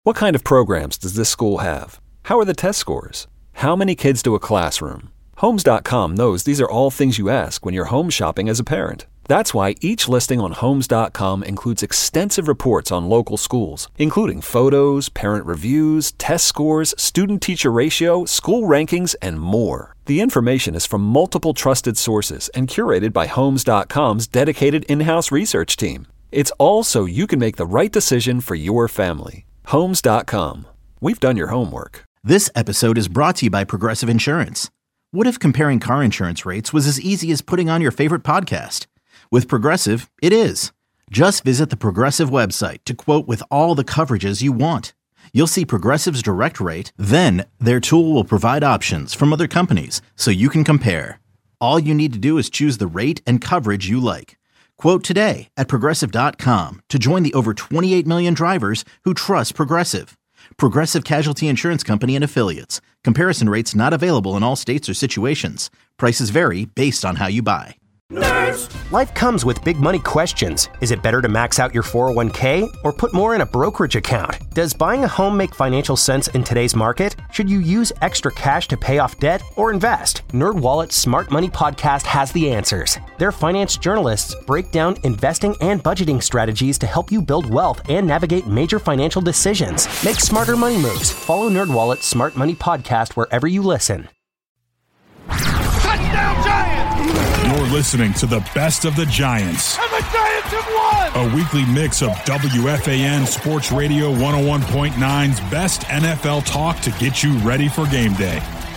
What kind of programs does this school have? How are the test scores? How many kids to a classroom? Homes.com knows these are all things you ask when you're home shopping as a parent. That's why each listing on Homes.com includes extensive reports on local schools, including photos, parent reviews, test scores, student-teacher ratio, school rankings, and more. The information is from multiple trusted sources and curated by Homes.com's dedicated in-house research team. It's all so you can make the right decision for your family. Homes.com. We've done your homework. This episode is brought to you by Progressive Insurance. What if comparing car insurance rates was as easy as putting on your favorite podcast? With Progressive, it is. Just visit the Progressive website to quote with all the coverages you want. You'll see Progressive's direct rate, then their tool will provide options from other companies so you can compare. All you need to do is choose the rate and coverage you like. Quote today at Progressive.com to join the over 28 million drivers who trust Progressive. Progressive Casualty Insurance Company and Affiliates. Comparison rates not available in all states or situations. Prices vary based on how you buy. Nerds! Life comes with big money questions. Is it better to max out your 401k or put more in a brokerage account? Does buying a home make financial sense in today's market? Should you use extra cash to pay off debt or invest? NerdWallet's Smart Money Podcast has the answers. Their finance journalists break down investing and budgeting strategies to help you build wealth and navigate major financial decisions. Make smarter money moves. Follow NerdWallet's Smart Money Podcast wherever you listen. Touchdown Giants! You're listening to the best of the Giants. And the Giants have won! A weekly mix of WFAN Sports Radio 101.9's best NFL talk to get you ready for game day.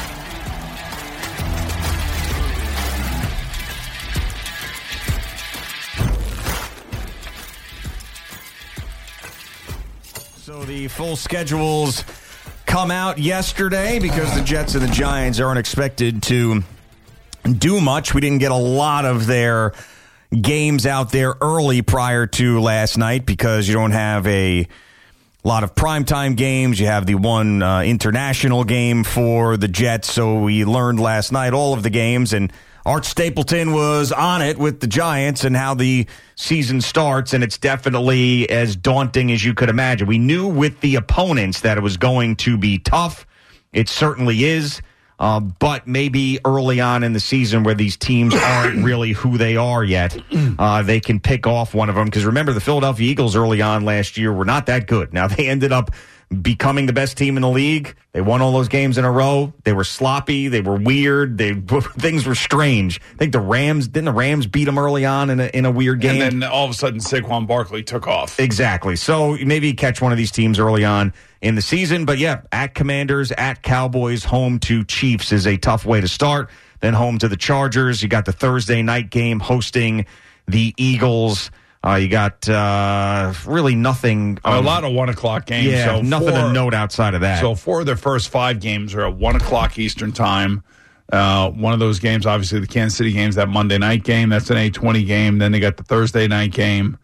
So the full schedules come out yesterday because the Jets and the Giants aren't expected to do much. We didn't get a lot of their games out there early prior to last night because you don't have a lot of primetime games. You have the one international game for the Jets. So we learned last night all of the games, and Art Stapleton was on it with the Giants and how the season starts, and it's definitely as daunting as you could imagine. We knew with the opponents that it was going to be tough. It certainly is. But maybe early on in the season where these teams aren't really who they are yet, they can pick off one of them. Because remember, the Philadelphia Eagles early on last year were not that good. Now, they ended up becoming the best team in the league. They won all those games in a row. They were sloppy. They were weird. Things were strange. I think the Rams beat them early on in a weird game. And then all of a sudden, Saquon Barkley took off. Exactly. So maybe you catch one of these teams early on in the season. But yeah, at Commanders, at Cowboys, home to Chiefs is a tough way to start. Then home to the Chargers. You got the Thursday night game hosting the Eagles. You got really nothing. A lot of 1 o'clock games. Yeah, so nothing to note outside of that. So 4 of their first 5 games are at 1 o'clock Eastern time. One of those games, obviously, the Kansas City game's that Monday night game. That's an 8:20 game. Then they got the Thursday night game,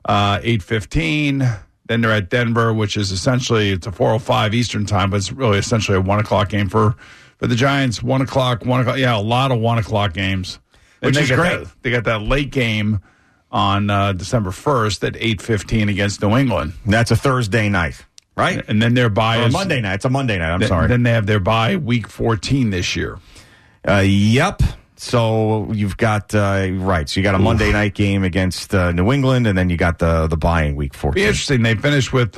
8:15. Then they're at Denver, which is essentially, it's a 4:05 Eastern time, but it's really essentially a 1 o'clock game for the Giants. 1 o'clock. Yeah, a lot of 1 o'clock games. Which is great. They got that late game on December 1st at 8:15 against New England. That's a Thursday night, right? And then their bye is Monday night. It's a Monday night. I'm sorry. Then they have their bye week 14 this year. Yep. So you've got right. So you got a Monday night game against New England, and then you got the bye in week 14. Be interesting. They finished with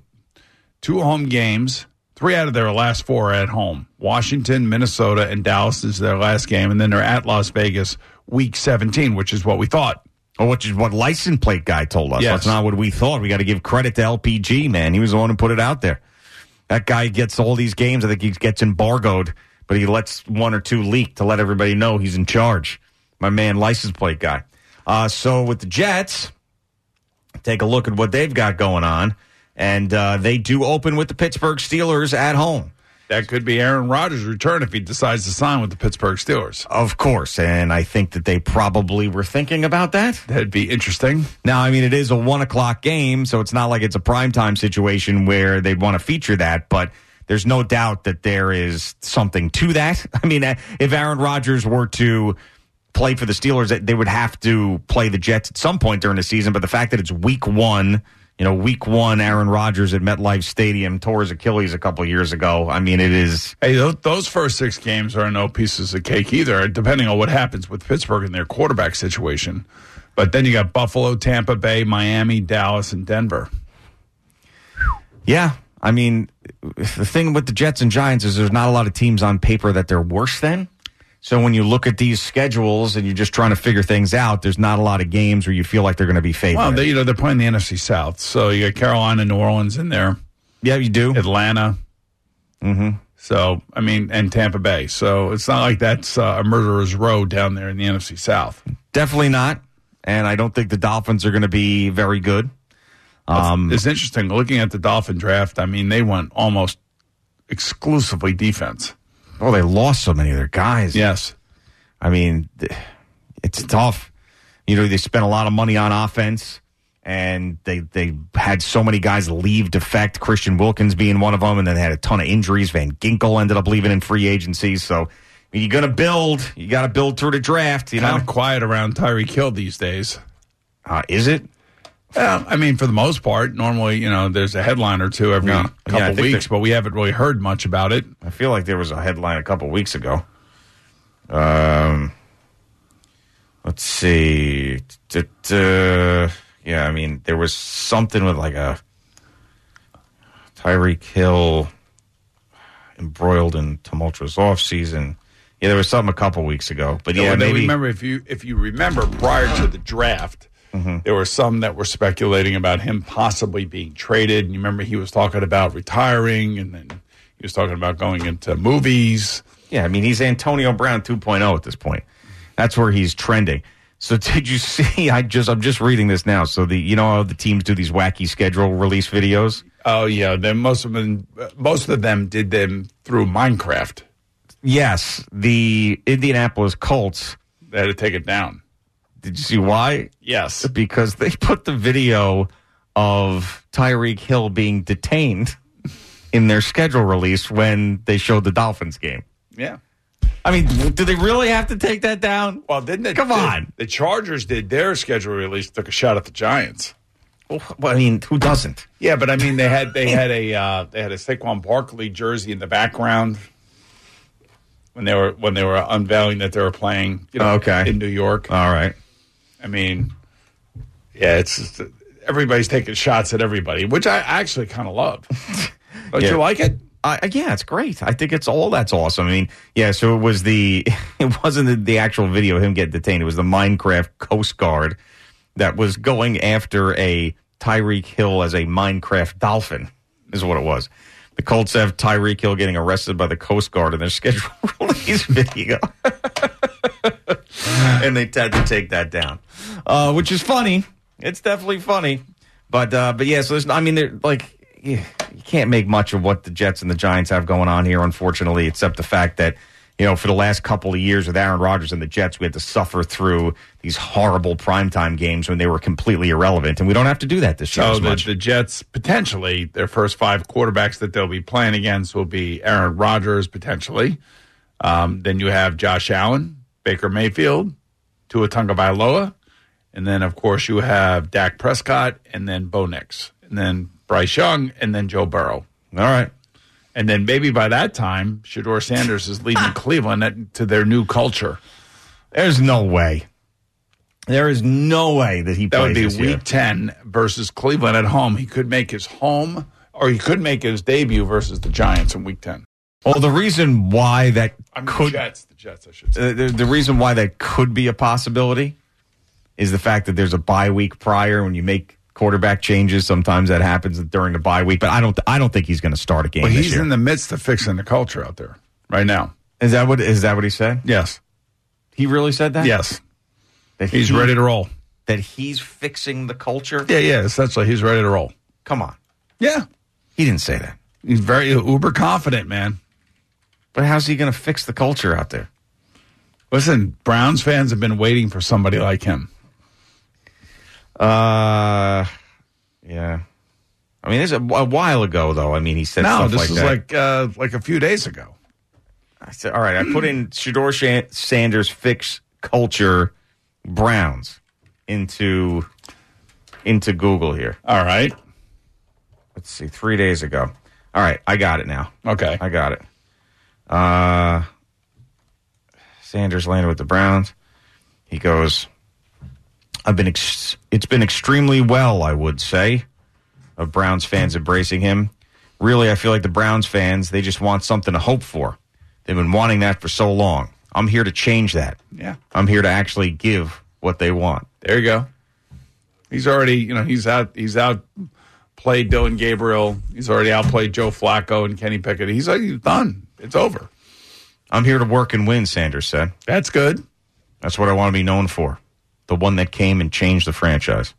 2 home games. 3 out of their last 4 are at home. Washington, Minnesota, and Dallas is their last game, and then they're at Las Vegas week 17, which is what we thought. Oh, which is what license plate guy told us. Yes. That's not what we thought. We got to give credit to LPG, man. He was the one who put it out there. That guy gets all these games. I think he gets embargoed, but he lets 1 or 2 leak to let everybody know he's in charge. My man, license plate guy. So with the Jets, take a look at what they've got going on. And they do open with the Pittsburgh Steelers at home. That could be Aaron Rodgers' return if he decides to sign with the Pittsburgh Steelers. Of course, and I think that they probably were thinking about that. That'd be interesting. Now, I mean, it is a 1 o'clock game, so it's not like it's a primetime situation where they'd want to feature that, but there's no doubt that there is something to that. I mean, if Aaron Rodgers were to play for the Steelers, they would have to play the Jets at some point during the season, but the fact that it's week 1, Week 1, Aaron Rodgers at MetLife Stadium tore his Achilles a couple years ago. I mean, it is. Hey, those first 6 games are no pieces of cake either, depending on what happens with Pittsburgh and their quarterback situation. But then you got Buffalo, Tampa Bay, Miami, Dallas, and Denver. Yeah. I mean, the thing with the Jets and Giants is there's not a lot of teams on paper that they're worse than. So when you look at these schedules and you're just trying to figure things out, there's not a lot of games where you feel like they're going to be favored. Well, they're playing the NFC South, so you got Carolina, New Orleans in there. Yeah, you do. Atlanta. Mm-hmm. So, I mean, and Tampa Bay. So it's not like that's a murderer's row down there in the NFC South. Definitely not. And I don't think the Dolphins are going to be very good. It's interesting. Looking at the Dolphin draft, I mean, they went almost exclusively defense. Oh, they lost so many of their guys. Yes. I mean, it's tough. They spent a lot of money on offense, and they had so many guys leave defect, Christian Wilkins being one of them, and then they had a ton of injuries. Van Ginkel ended up leaving in free agency. So you're going to build. You got to build through the draft. Kind of quiet around Tyreek Hill these days. Is it? Well, I mean, for the most part, normally, there's a headline or two every couple weeks, but we haven't really heard much about it. I feel like there was a headline a couple weeks ago. Let's see. Yeah, I mean, there was something with like a Tyreek Hill embroiled in tumultuous offseason. Yeah, there was something a couple weeks ago. But yeah, maybe. Remember, if you remember, prior to the draft, there were some that were speculating about him possibly being traded. And you remember he was talking about retiring, and then he was talking about going into movies. Yeah, I mean, he's Antonio Brown 2.0 at this point. That's where he's trending. So did you see, I'm just reading this now. So how the teams do these wacky schedule release videos? Oh, yeah. Then most of them did them through Minecraft. Yes. The Indianapolis Colts. They had to take it down. Did you see why? Yes. Because they put the video of Tyreek Hill being detained in their schedule release when they showed the Dolphins game. Yeah. I mean, do they really have to take that down? Well, didn't it? Come on. The Chargers did their schedule release, took a shot at the Giants. Well, I mean, who doesn't? Yeah, but I mean, they had a Saquon Barkley jersey in the background when they were unveiling that they were playing. In New York. All right. I mean, yeah, it's just, everybody's taking shots at everybody, which I actually kind of love. Don't you like it? Yeah, it's great. I think that's awesome. I mean, yeah, so it wasn't the actual video of him getting detained. It was the Minecraft Coast Guard that was going after a Tyreek Hill as a Minecraft dolphin, is what it was. The Colts have Tyreek Hill getting arrested by the Coast Guard in their scheduled release video. And they had to take that down, which is funny. It's definitely funny. But yeah, so they're like, you can't make much of what the Jets and the Giants have going on here, unfortunately, except the fact that, for the last couple of years with Aaron Rodgers and the Jets, we had to suffer through these horrible primetime games when they were completely irrelevant, and we don't have to do that this year. So the Jets, potentially, their first 5 quarterbacks that they'll be playing against will be Aaron Rodgers, potentially. Then you have Josh Allen, Baker Mayfield, Tua Tagovailoa, and then, of course, you have Dak Prescott, and then Bo Nix, and then Bryce Young, and then Joe Burrow. All right. And then maybe by that time, Shedeur Sanders is leading Cleveland to their new culture. There's no way. There is no way that he plays this year. That would be Week 10 versus Cleveland at home. He could make his home, or he could make his debut versus the Giants in Week 10. Well, the reason why that the Jets, I should say. The reason why that could be a possibility is the fact that there's a bye week prior when you make quarterback changes. Sometimes that happens during the bye week, but I don't think he's going to start a game. Well, he's in the midst of fixing the culture out there right now. Is that what he said? Yes. He really said that? Yes. That he's ready to roll. That he's fixing the culture? Yeah, essentially he's ready to roll. Come on. Yeah. He didn't say that. He's very uber confident, man. But how's he going to fix the culture out there? Listen, Browns fans have been waiting for somebody like him. Yeah. I mean, it's a while ago, though. I mean, he said stuff like that. No, this was like a few days ago. I said, all right, I put in Shedeur Sanders fix culture Browns into Google here. All right. let's see, 3 days ago. All right, I got it now. Okay. I got it. Sanders landed with the Browns. He goes, it's been extremely well, I would say, of Browns fans embracing him. Really, I feel like the Browns fans, they just want something to hope for. They've been wanting that for so long. I'm here to change that. Yeah. I'm here to actually give what they want. There you go. He's already, he's outplayed Dylan Gabriel. He's already outplayed Joe Flacco and Kenny Pickett. He's done. It's over. I'm here to work and win, Sanders said. That's good. That's what I want to be known for. The one that came and changed the franchise.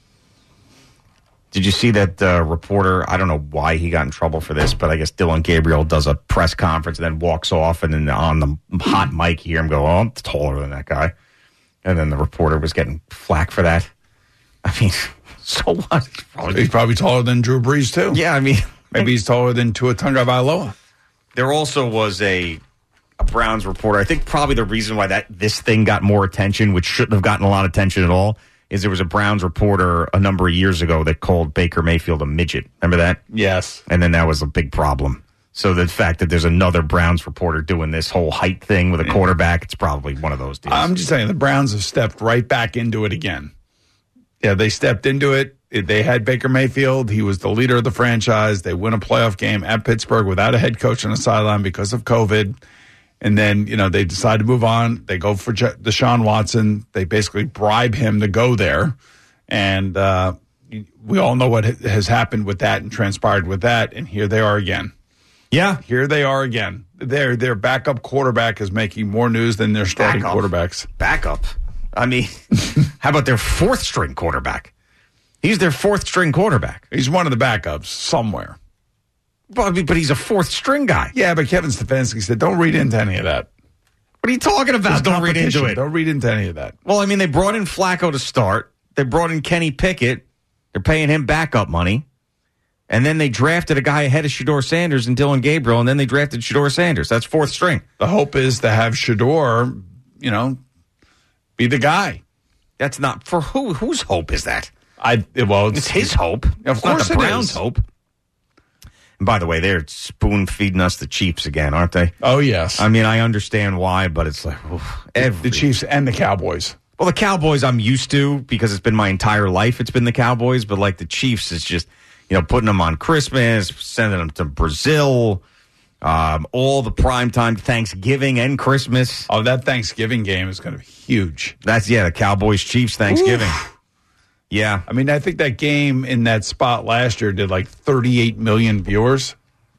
Did you see that reporter? I don't know why he got in trouble for this, but I guess Dylan Gabriel does a press conference and then walks off, and then on the hot mic, you hear him go, "Oh, I'm taller than that guy." And then the reporter was getting flack for that. I mean, so what? He's probably taller than Drew Brees, too. Yeah, I mean. Maybe he's taller than Tua Tagovailoa. There also was a Browns reporter. I think probably the reason why this thing got more attention, which shouldn't have gotten a lot of attention at all, is there was a Browns reporter a number of years ago that called Baker Mayfield a midget. Remember that? Yes. And then that was a big problem. So the fact that there's another Browns reporter doing this whole height thing with a quarterback, it's probably one of those deals. I'm just saying the Browns have stepped right back into it again. Yeah, they stepped into it. They had Baker Mayfield. He was the leader of the franchise. They win a playoff game at Pittsburgh without a head coach on the sideline because of COVID. And then, they decide to move on. They go for Deshaun Watson. They basically bribe him to go there. And we all know what has happened with that and transpired with that. And here they are again. Yeah. Here they are again. Their backup quarterback is making more news than their starting quarterbacks. Backup? I mean, how about their fourth-string quarterback? He's their fourth-string quarterback. He's one of the backups somewhere. But he's a fourth-string guy. Yeah, but Kevin Stefanski said, don't read into any of that. What are you talking about? Don't read into it. Don't read into any of that. Well, I mean, they brought in Flacco to start. They brought in Kenny Pickett. They're paying him backup money. And then they drafted a guy ahead of Shedeur Sanders and Dylan Gabriel, and then they drafted Shedeur Sanders. That's fourth string. The hope is to have Shedeur, be the guy. That's not for who? Whose hope is that? It's his hope. Of course, not the Browns' hope. And by the way, they're spoon feeding us the Chiefs again, aren't they? Oh yes. I mean, I understand why, but it's like the Chiefs and the Cowboys. Well, the Cowboys I'm used to because it's been my entire life. It's been the Cowboys, but like the Chiefs is just putting them on Christmas, sending them to Brazil. All the primetime Thanksgiving and Christmas. Oh, that Thanksgiving game is going to be huge. That's, the Cowboys-Chiefs Thanksgiving. Oof. Yeah. I mean, I think that game in that spot last year did like 38 million viewers.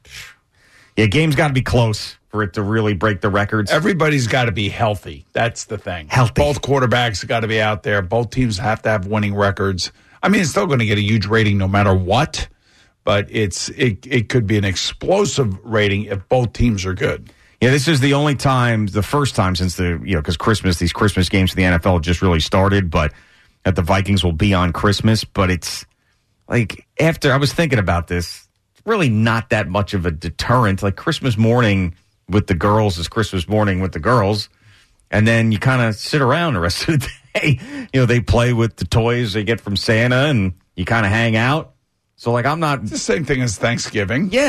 Yeah, game's got to be close for it to really break the records. Everybody's got to be healthy. That's the thing. Healthy. Both quarterbacks got to be out there. Both teams have to have winning records. I mean, it's still going to get a huge rating no matter what. But it could be an explosive rating if both teams are good. Yeah, this is the first time since because these Christmas games for the NFL just really started, but that the Vikings will be on Christmas. But it's like after I was thinking about this, it's really not that much of a deterrent. Like Christmas morning with the girls is Christmas morning with the girls, and then you kind of sit around the rest of the day. They play with the toys they get from Santa, and you kind of hang out. So, I'm not... It's the same thing as Thanksgiving. Yeah,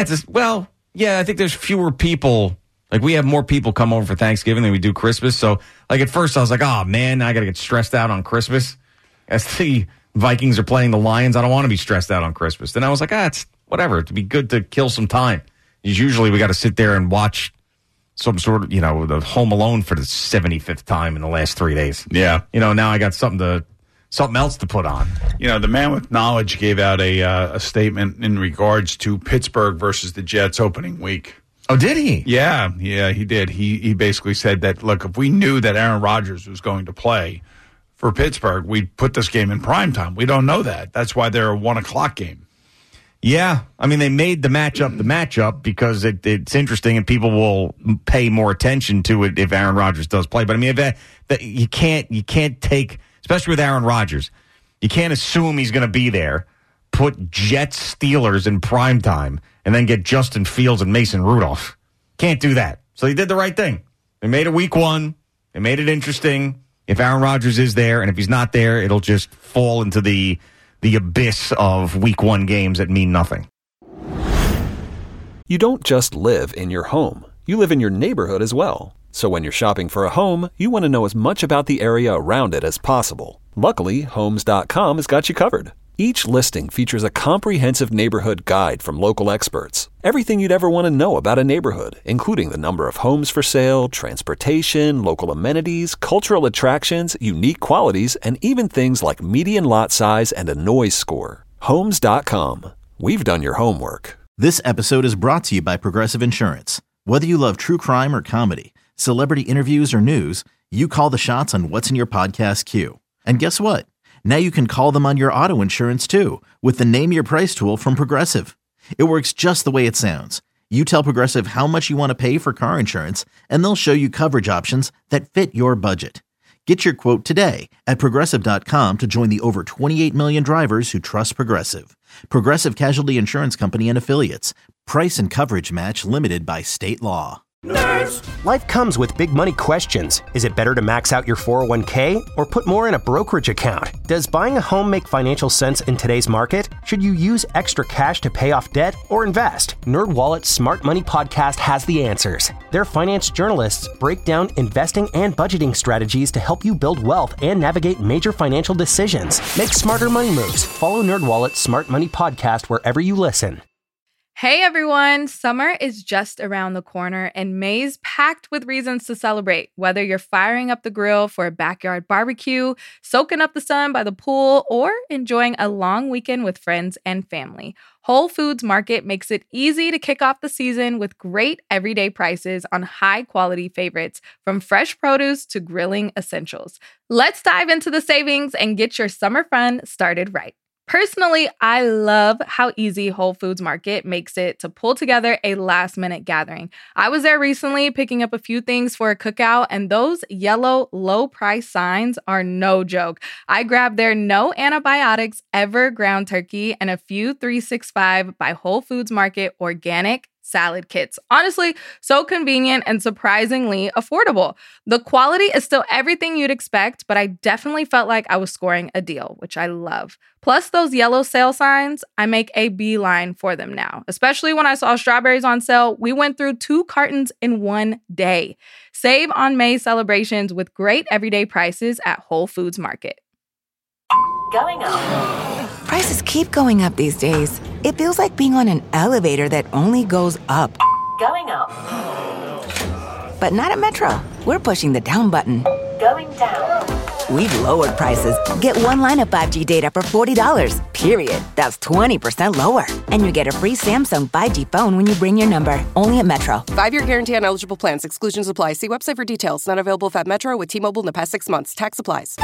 I think there's fewer people. Like, we have more people come over for Thanksgiving than we do Christmas. So, at first I was like, oh, man, I got to get stressed out on Christmas. As the Vikings are playing the Lions, I don't want to be stressed out on Christmas. Then I was like, it's whatever. It'd be good to kill some time. Usually we got to sit there and watch some sort of, the Home Alone for the 75th time in the last 3 days. Yeah. Now I got something else to put on. The man with knowledge gave out a statement in regards to Pittsburgh versus the Jets opening week. Oh, did he? Yeah, he did. He basically said that, look, if we knew that Aaron Rodgers was going to play for Pittsburgh, we'd put this game in primetime. We don't know that. That's why they're a 1:00 game. Yeah. I mean, they made the matchup because it's interesting and people will pay more attention to it if Aaron Rodgers does play. But, I mean, you can't take... Especially with Aaron Rodgers. You can't assume he's going to be there, put Jets Steelers in primetime, and then get Justin Fields and Mason Rudolph. Can't do that. So they did the right thing. They made it week 1. They made it interesting. If Aaron Rodgers is there, and if he's not there, it'll just fall into the abyss of week 1 games that mean nothing. You don't just live in your home. You live in your neighborhood as well. So when you're shopping for a home, you want to know as much about the area around it as possible. Luckily, Homes.com has got you covered. Each listing features a comprehensive neighborhood guide from local experts. Everything you'd ever want to know about a neighborhood, including the number of homes for sale, transportation, local amenities, cultural attractions, unique qualities, and even things like median lot size and a noise score. Homes.com. We've done your homework. This episode is brought to you by Progressive Insurance. Whether you love true crime or comedy, celebrity interviews or news, you call the shots on what's in your podcast queue. And guess what? Now you can call them on your auto insurance too with the Name Your Price tool from Progressive. It works just the way it sounds. You tell Progressive how much you want to pay for car insurance, and they'll show you coverage options that fit your budget. Get your quote today at Progressive.com to join the over 28 million drivers who trust Progressive. Progressive Casualty Insurance Company and Affiliates. Price and coverage match limited by state law. Nerds! Life comes with big money questions. Is it better to max out your 401k or put more in a brokerage account? Does buying a home make financial sense in today's market? Should you use extra cash to pay off debt or invest? NerdWallet's Smart Money Podcast has the answers. Their finance journalists break down investing and budgeting strategies to help you build wealth and navigate major financial decisions. Make smarter money moves. Follow NerdWallet's Smart Money Podcast wherever you listen. Hey everyone, summer is just around the corner and May's packed with reasons to celebrate. Whether you're firing up the grill for a backyard barbecue, soaking up the sun by the pool, or enjoying a long weekend with friends and family, Whole Foods Market makes it easy to kick off the season with great everyday prices on high-quality favorites, from fresh produce to grilling essentials. Let's dive into the savings and get your summer fun started right. Personally, I love how easy Whole Foods Market makes it to pull together a last-minute gathering. I was there recently picking up a few things for a cookout, and those yellow low-price signs are no joke. I grabbed their no antibiotics ever ground turkey and a few 365 by Whole Foods Market organic salad kits. Honestly, so convenient and surprisingly affordable. The quality is still everything you'd expect, but I definitely felt like I was scoring a deal, which I love. Plus those yellow sale signs, I make a beeline for them now. Especially when I saw strawberries on sale, we went through 2 cartons in one day. Save on May celebrations with great everyday prices at Whole Foods Market. Going up. Prices keep going up these days. It feels like being on an elevator that only goes up. Going up. But not at Metro. We're pushing the down button. Going down. We've lowered prices. Get one line of 5G data for $40, period. That's 20% lower. And you get a free Samsung 5G phone when you bring your number. Only at Metro. 5-year guarantee on eligible plans. Exclusions apply. See website for details. Not available at Metro with T-Mobile in the past 6 months. Tax applies.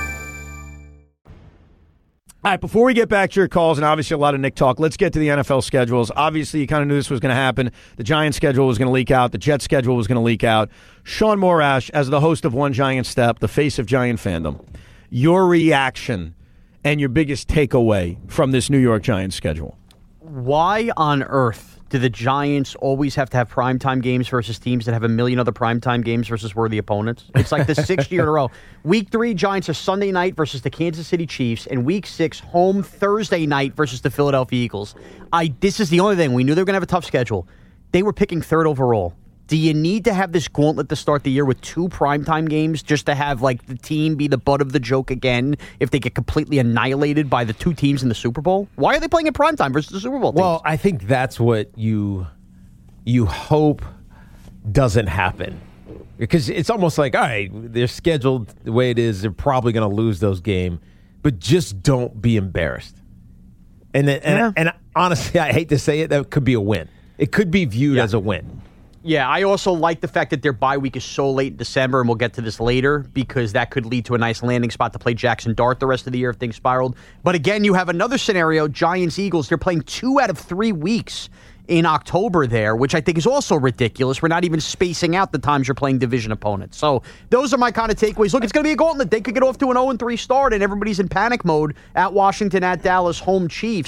All right, before we get back to your calls, and obviously a lot of Nick talk, let's get to the NFL schedules. Obviously, you kind of knew this was going to happen. The Giants schedule was going to leak out. The Jets schedule was going to leak out. Sean Morash, as the host of One Giant Step, the face of Giant fandom, your reaction and your biggest takeaway from this New York Giants schedule. Why on earth do the Giants always have to have primetime games versus teams that have a million other primetime games versus worthy opponents? It's like the 6th year in a row. Week 3, Giants are Sunday night versus the Kansas City Chiefs, and Week 6, home Thursday night versus the Philadelphia Eagles. This is the only thing. We knew they were going to have a tough schedule. They were picking 3rd overall. Do you need to have this gauntlet to start the year with 2 primetime games just to have like the team be the butt of the joke again if they get completely annihilated by the 2 teams in the Super Bowl? Why are they playing in primetime versus the Super Bowl teams? Well, I think that's what you hope doesn't happen. Because it's almost like, all right, they're scheduled the way it is. They're probably going to lose those games. But just don't be embarrassed. And honestly, I hate to say it, that could be a win. It could be viewed as a win. Yeah, I also like the fact that their bye week is so late in December, and we'll get to this later, because that could lead to a nice landing spot to play Jackson Dart the rest of the year if things spiraled. But again, you have another scenario, Giants-Eagles. They're playing 2 out of 3 weeks in October there, which I think is also ridiculous. We're not even spacing out the times you're playing division opponents. So those are my kind of takeaways. Look, it's going to be a gauntlet. They could get off to an 0-3 start, and everybody's in panic mode at Washington, at Dallas, home Chiefs.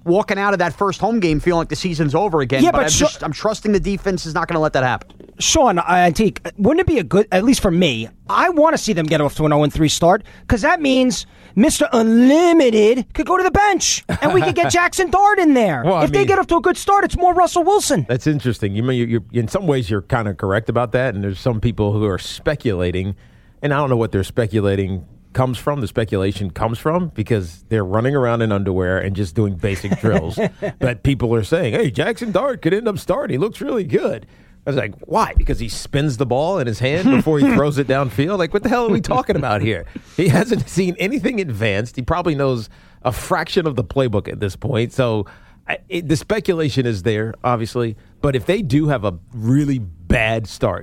walking out of that first home game feeling like the season's over again. Yeah, but I'm trusting the defense is not going to let that happen. Sean, Antique, wouldn't it be a good, at least for me, I want to see them get off to an 0-3 start, because that means Mr. Unlimited could go to the bench, and we could get Jackson Dart in there. Well, if they get off to a good start, it's more Russell Wilson. That's interesting. You're in some ways, you're kind of correct about that, and there's some people who are speculating, and I don't know what they're speculating comes from. The speculation comes from because they're running around in underwear and just doing basic drills. But people are saying, hey, Jackson Dart could end up starting. He looks really good. I was like, why? Because he spins the ball in his hand before he throws it downfield? Like, what the hell are we talking about here? He hasn't seen anything advanced. He probably knows a fraction of the playbook at this point. So the speculation is there, obviously. But if they do have a really bad start,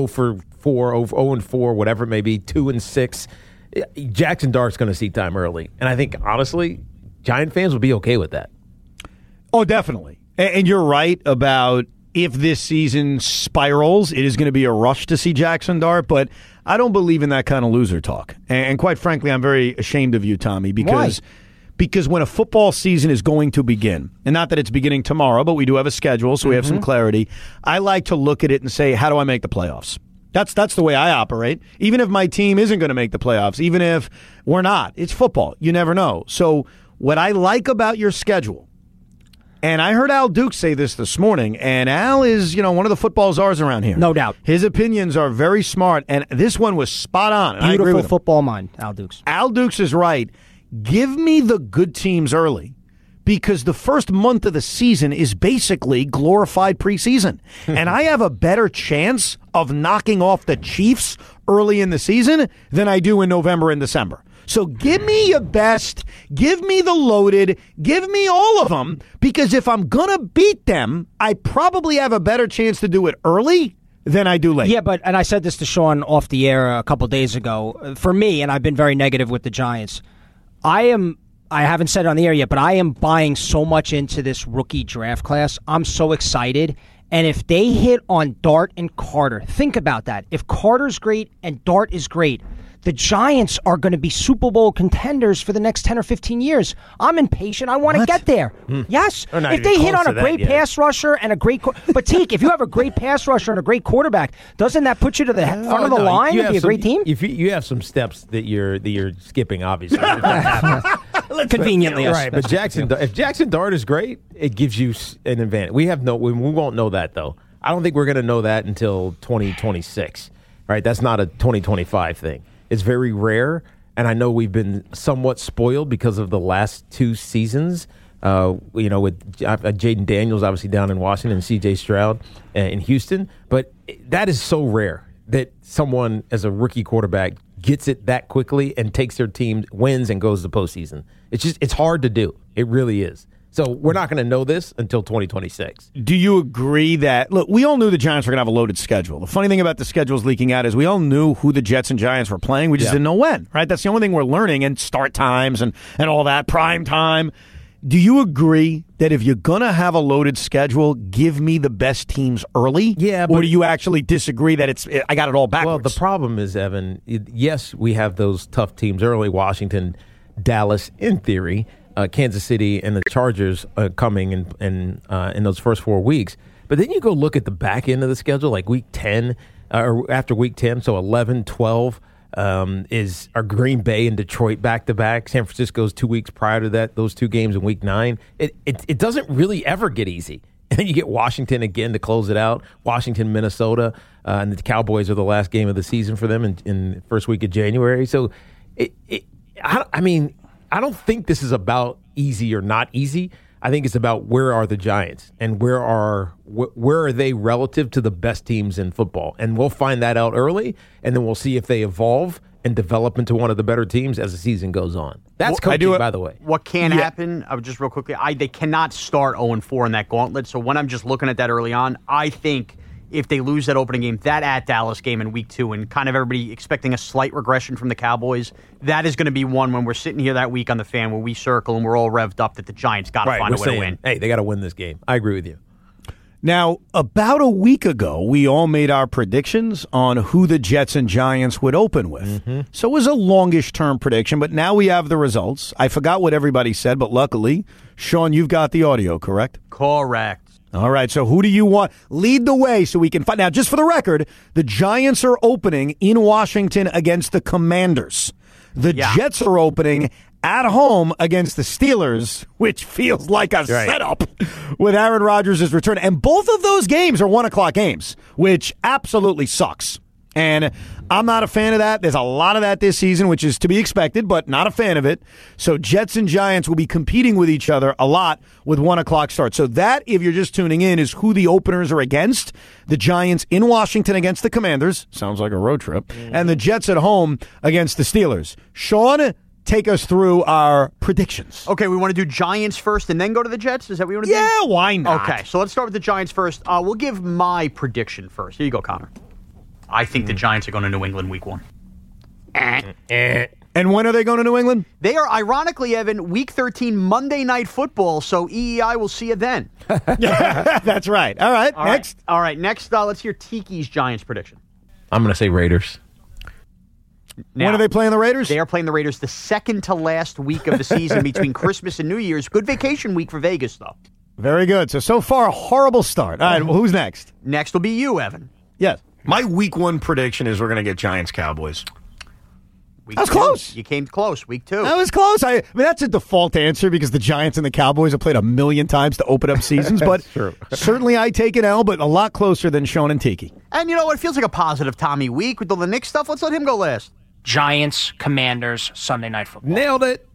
0-4, whatever it may be, 2-6, Jackson Dart's going to see time early. And I think, honestly, Giant fans will be okay with that. Oh, definitely. And you're right about if this season spirals, it is going to be a rush to see Jackson Dart, but I don't believe in that kind of loser talk. And quite frankly, I'm very ashamed of you, Tommy, because when a football season is going to begin, and not that it's beginning tomorrow, but we do have a schedule, so we have some clarity, I like to look at it and say, how do I make the playoffs? That's the way I operate. Even if my team isn't going to make the playoffs, even if we're not, it's football. You never know. So what I like about your schedule, and I heard Al Dukes say this morning, and Al is, one of the football czars around here. No doubt. His opinions are very smart, and this one was spot on. And Beautiful I agree with him. football mind, Al Dukes. Al Dukes is right. Give me the good teams early, because the first month of the season is basically glorified preseason. And I have a better chance of knocking off the Chiefs early in the season than I do in November and December. So give me your best, give me the loaded, give me all of them, because if I'm going to beat them, I probably have a better chance to do it early than I do late. Yeah, and I said this to Sean off the air a couple days ago. For me, and I've been very negative with the Giants, I haven't said it on the air yet, but I am buying so much into this rookie draft class. I'm so excited. And if they hit on Dart and Carter, think about that. If Carter's great and Dart is great, the Giants are going to be Super Bowl contenders for the next 10 or 15 years. I'm impatient. I want to get there. Yes. If they hit on a great pass rusher and a great... But, Teak, if you have a great pass rusher and a great quarterback, doesn't that put you to the front of the line and be a great team? You have some steps that you're skipping, obviously. Conveniently. Right, but if Jackson Dart is great, it gives you an advantage. We won't know that, though. I don't think we're going to know that until 2026. Right? That's not a 2025 thing. It's very rare, and I know we've been somewhat spoiled because of the last two seasons, with Jaden Daniels obviously down in Washington and C.J. Stroud in Houston. But that is so rare that someone as a rookie quarterback gets it that quickly and takes their team, wins, and goes to the postseason. It's hard to do. It really is. So we're not going to know this until 2026. Do you agree that, look, we all knew the Giants were going to have a loaded schedule. The funny thing about the schedules leaking out is we all knew who the Jets and Giants were playing. We just didn't know when, right? That's the only thing we're learning, and start times and all that, prime time. Do you agree that if you're going to have a loaded schedule, give me the best teams early? Yeah. Or do you actually disagree that I got it all backwards? Well, the problem is, Evan, yes, we have those tough teams early, Washington, Dallas, in theory, Kansas City and the Chargers coming in those first 4 weeks. But then you go look at the back end of the schedule, like week 10, or after week 10, so 11, 12 are Green Bay and Detroit back-to-back. San Francisco's 2 weeks prior to that, those two games in week 9. It doesn't really ever get easy. And then you get Washington again to close it out. Washington, Minnesota, and the Cowboys are the last game of the season for them in the first week of January. So, I don't think this is about easy or not easy. I think it's about where are the Giants and where are they relative to the best teams in football. And we'll find that out early, and then we'll see if they evolve and develop into one of the better teams as the season goes on. That's coaching, by the way. What can happen, just real quickly, they cannot start 0-4 in that gauntlet. So when I'm just looking at that early on, I think if they lose that opening game, that at Dallas game in week 2, and kind of everybody expecting a slight regression from the Cowboys, that is going to be one when we're sitting here that week on the fan where we circle and we're all revved up that the Giants got to find a way to win. Hey, they got to win this game. I agree with you. Now, about a week ago, we all made our predictions on who the Jets and Giants would open with. So it was a longish-term prediction, but now we have the results. I forgot what everybody said, but luckily, Sean, you've got the audio, correct? Correct. All right, so who do you want? Lead the way so we can find. Now, just for the record, the Giants are opening in Washington against the Commanders. The Jets are opening at home against the Steelers, which feels like a setup with Aaron Rodgers' return. And both of those games are 1 o'clock games, which absolutely sucks. And I'm not a fan of that. There's a lot of that this season, which is to be expected, but not a fan of it. So Jets and Giants will be competing with each other a lot with 1 o'clock starts. So that, if you're just tuning in, is who the openers are against. The Giants in Washington against the Commanders. Sounds like a road trip. And the Jets at home against the Steelers. Sean, take us through our predictions. Okay, we want to do Giants first and then go to the Jets? Is that what you want to do? Yeah, why not? Okay, so let's start with the Giants first. We'll give my prediction first. Here you go, Connor. I think the Giants are going to New England week 1. And when are they going to New England? They are, ironically, Evan, week 13 Monday Night Football, so EEI will see you then. That's right. All right, next. All right, next, let's hear Tiki's Giants prediction. I'm going to say Raiders. Now, when are they playing the Raiders? They are playing the Raiders the second to last week of the season between Christmas and New Year's. Good vacation week for Vegas, though. Very good. So far, a horrible start. All right, well, who's next? Next will be you, Evan. Yes. My week 1 prediction is we're going to get Giants-Cowboys. Week That was 2. close. You came close. Week 2. That was close. I mean, that's a default answer because the Giants and the Cowboys have played 1,000,000 times to open up seasons. But certainly I take an L, but a lot closer than Sean and Tiki. And you know what? It feels like a positive Tommy week with all the Knicks stuff. Let's let him go last. Giants, Commanders, Sunday Night Football. Nailed it.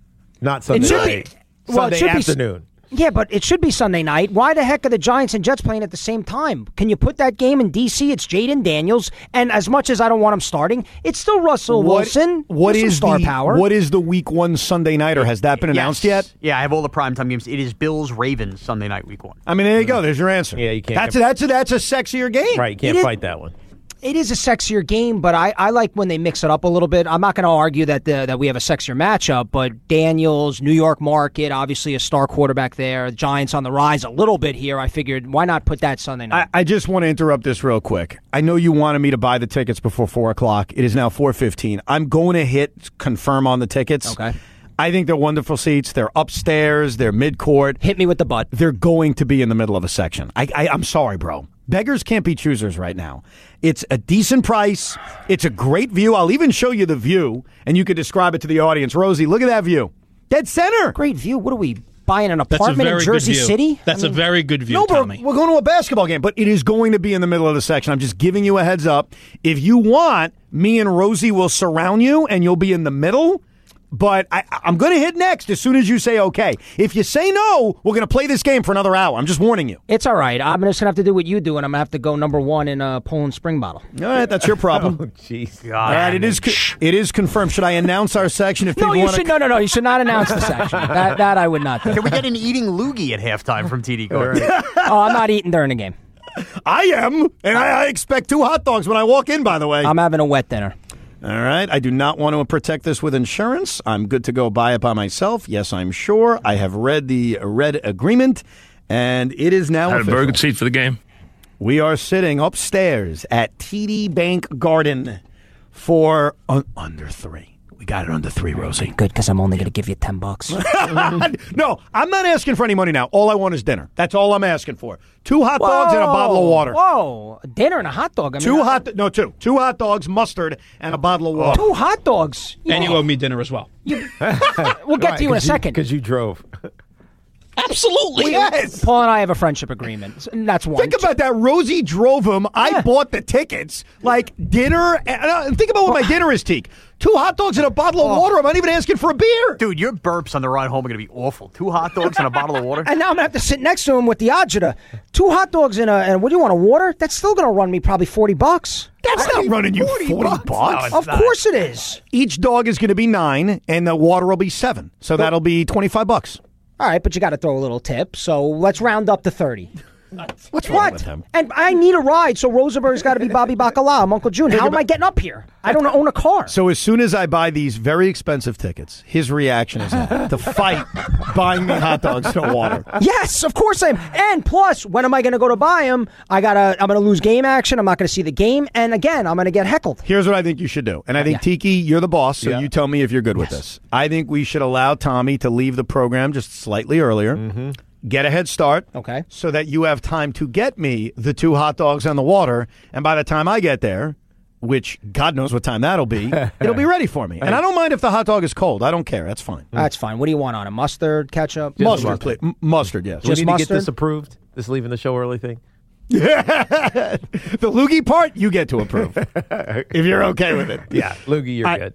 Not Sunday night. Sunday afternoon. Yeah, but it should be Sunday night. Why the heck are the Giants and Jets playing at the same time? Can you put that game in D.C.? It's Jaden Daniels, and as much as I don't want him starting, it's still Russell Wilson. What is star power? What is the week 1 Sunday nighter? Has that been announced yet? Yeah, I have all the primetime games. It is Bills-Ravens Sunday night, week 1. I mean, there you go. There's your answer. Yeah, you can't. That's a sexier game. Right, you can't fight that one. It is a sexier game, but I like when they mix it up a little bit. I'm not going to argue that we have a sexier matchup, but Daniels, New York market, obviously a star quarterback there. Giants on the rise a little bit here. I figured, why not put that Sunday night? I just want to interrupt this real quick. I know you wanted me to buy the tickets before 4 o'clock. It is now 4:15. I'm going to hit confirm on the tickets. Okay. I think they're wonderful seats. They're upstairs. They're mid-court. Hit me with the butt. They're going to be in the middle of a section. I'm sorry, bro. Beggars can't be choosers right now. It's a decent price. It's a great view. I'll even show you the view, and you can describe it to the audience. Rosie, look at that view. Dead center. Great view. What are we buying, an apartment in Jersey City? That's a very good view, no, Tommy. We're going to a basketball game, but it is going to be in the middle of the section. I'm just giving you a heads up. If you want, me and Rosie will surround you, and you'll be in the middle. But I'm going to hit next as soon as you say okay. If you say no, we're going to play this game for another hour. I'm just warning you. It's all right. I'm just going to have to do what you do, and I'm going to have to go number 1 in a Poland Spring bottle. All right, that's your problem. Oh, jeez. All right, it is confirmed. Should I announce our section? If No, people want to... No. You should not announce the section. That I would not do. Can we get an eating loogie at halftime from TD Gordon? Oh, I'm not eating during the game. I am, and I expect 2 hot dogs when I walk in, by the way. I'm having a wet dinner. All right. I do not want to protect this with insurance. I'm good to go buy it by myself. Yes, I'm sure. I have read the agreement, and it is now Had official. a very good seat for the game. We are sitting upstairs at TD Bank Garden for under 3. We got it under 3, Rosie. Good, because I'm only going to give you $10. No, I'm not asking for any money now. All I want is dinner. That's all I'm asking for. 2 hot dogs and a bottle of water. Whoa, dinner and a hot dog. I mean, 2. 2 hot dogs, mustard, and a bottle of water. 2 hot dogs. And you owe me dinner as well. We'll get to you in a second. Because you drove. Absolutely. Yes. Paul and I have a friendship agreement, and that's one. Think about that. Rosie drove him. I bought the tickets. Like dinner. And think about what my dinner is, Teak. 2 hot dogs and a bottle of water. I'm not even asking for a beer. Dude, your burps on the ride home are going to be awful. 2 hot dogs and a bottle of water. And now I'm going to have to sit next to him with the agita. 2 hot dogs and what do you want, a water? That's still going to run me probably $40. That's not running you 40 bucks. Of course it is. Each dog is going to be $9, and the water will be $7. So that'll be $25. All right, but you got to throw a little tip. So let's round up to 30. What's wrong with him? And I need a ride, so Rosenberg's got to be Bobby Bacala. I'm Uncle June. How am I getting up here? I don't own a car. So as soon as I buy these very expensive tickets, his reaction is to fight buying me hot dogs to water. Yes, of course I am. And plus, when am I going to go to buy them? I'm going to lose game action. I'm not going to see the game. And again, I'm going to get heckled. Here's what I think you should do. And I think, Tiki, you're the boss, so you tell me if you're good with this. I think we should allow Tommy to leave the program just slightly earlier. Get a head start. Okay. So that you have time to get me the 2 hot dogs and the water. And by the time I get there, which God knows what time that'll be, it'll be ready for me. And I don't mind if the hot dog is cold. I don't care. That's fine. That's fine. What do you want on it? Mustard, ketchup? Mustard, please. Mustard, yes. Do we need to get this approved? This leaving the show early thing? Yeah. The loogie part, you get to approve. If you're okay with it. Yeah, loogie, you're good.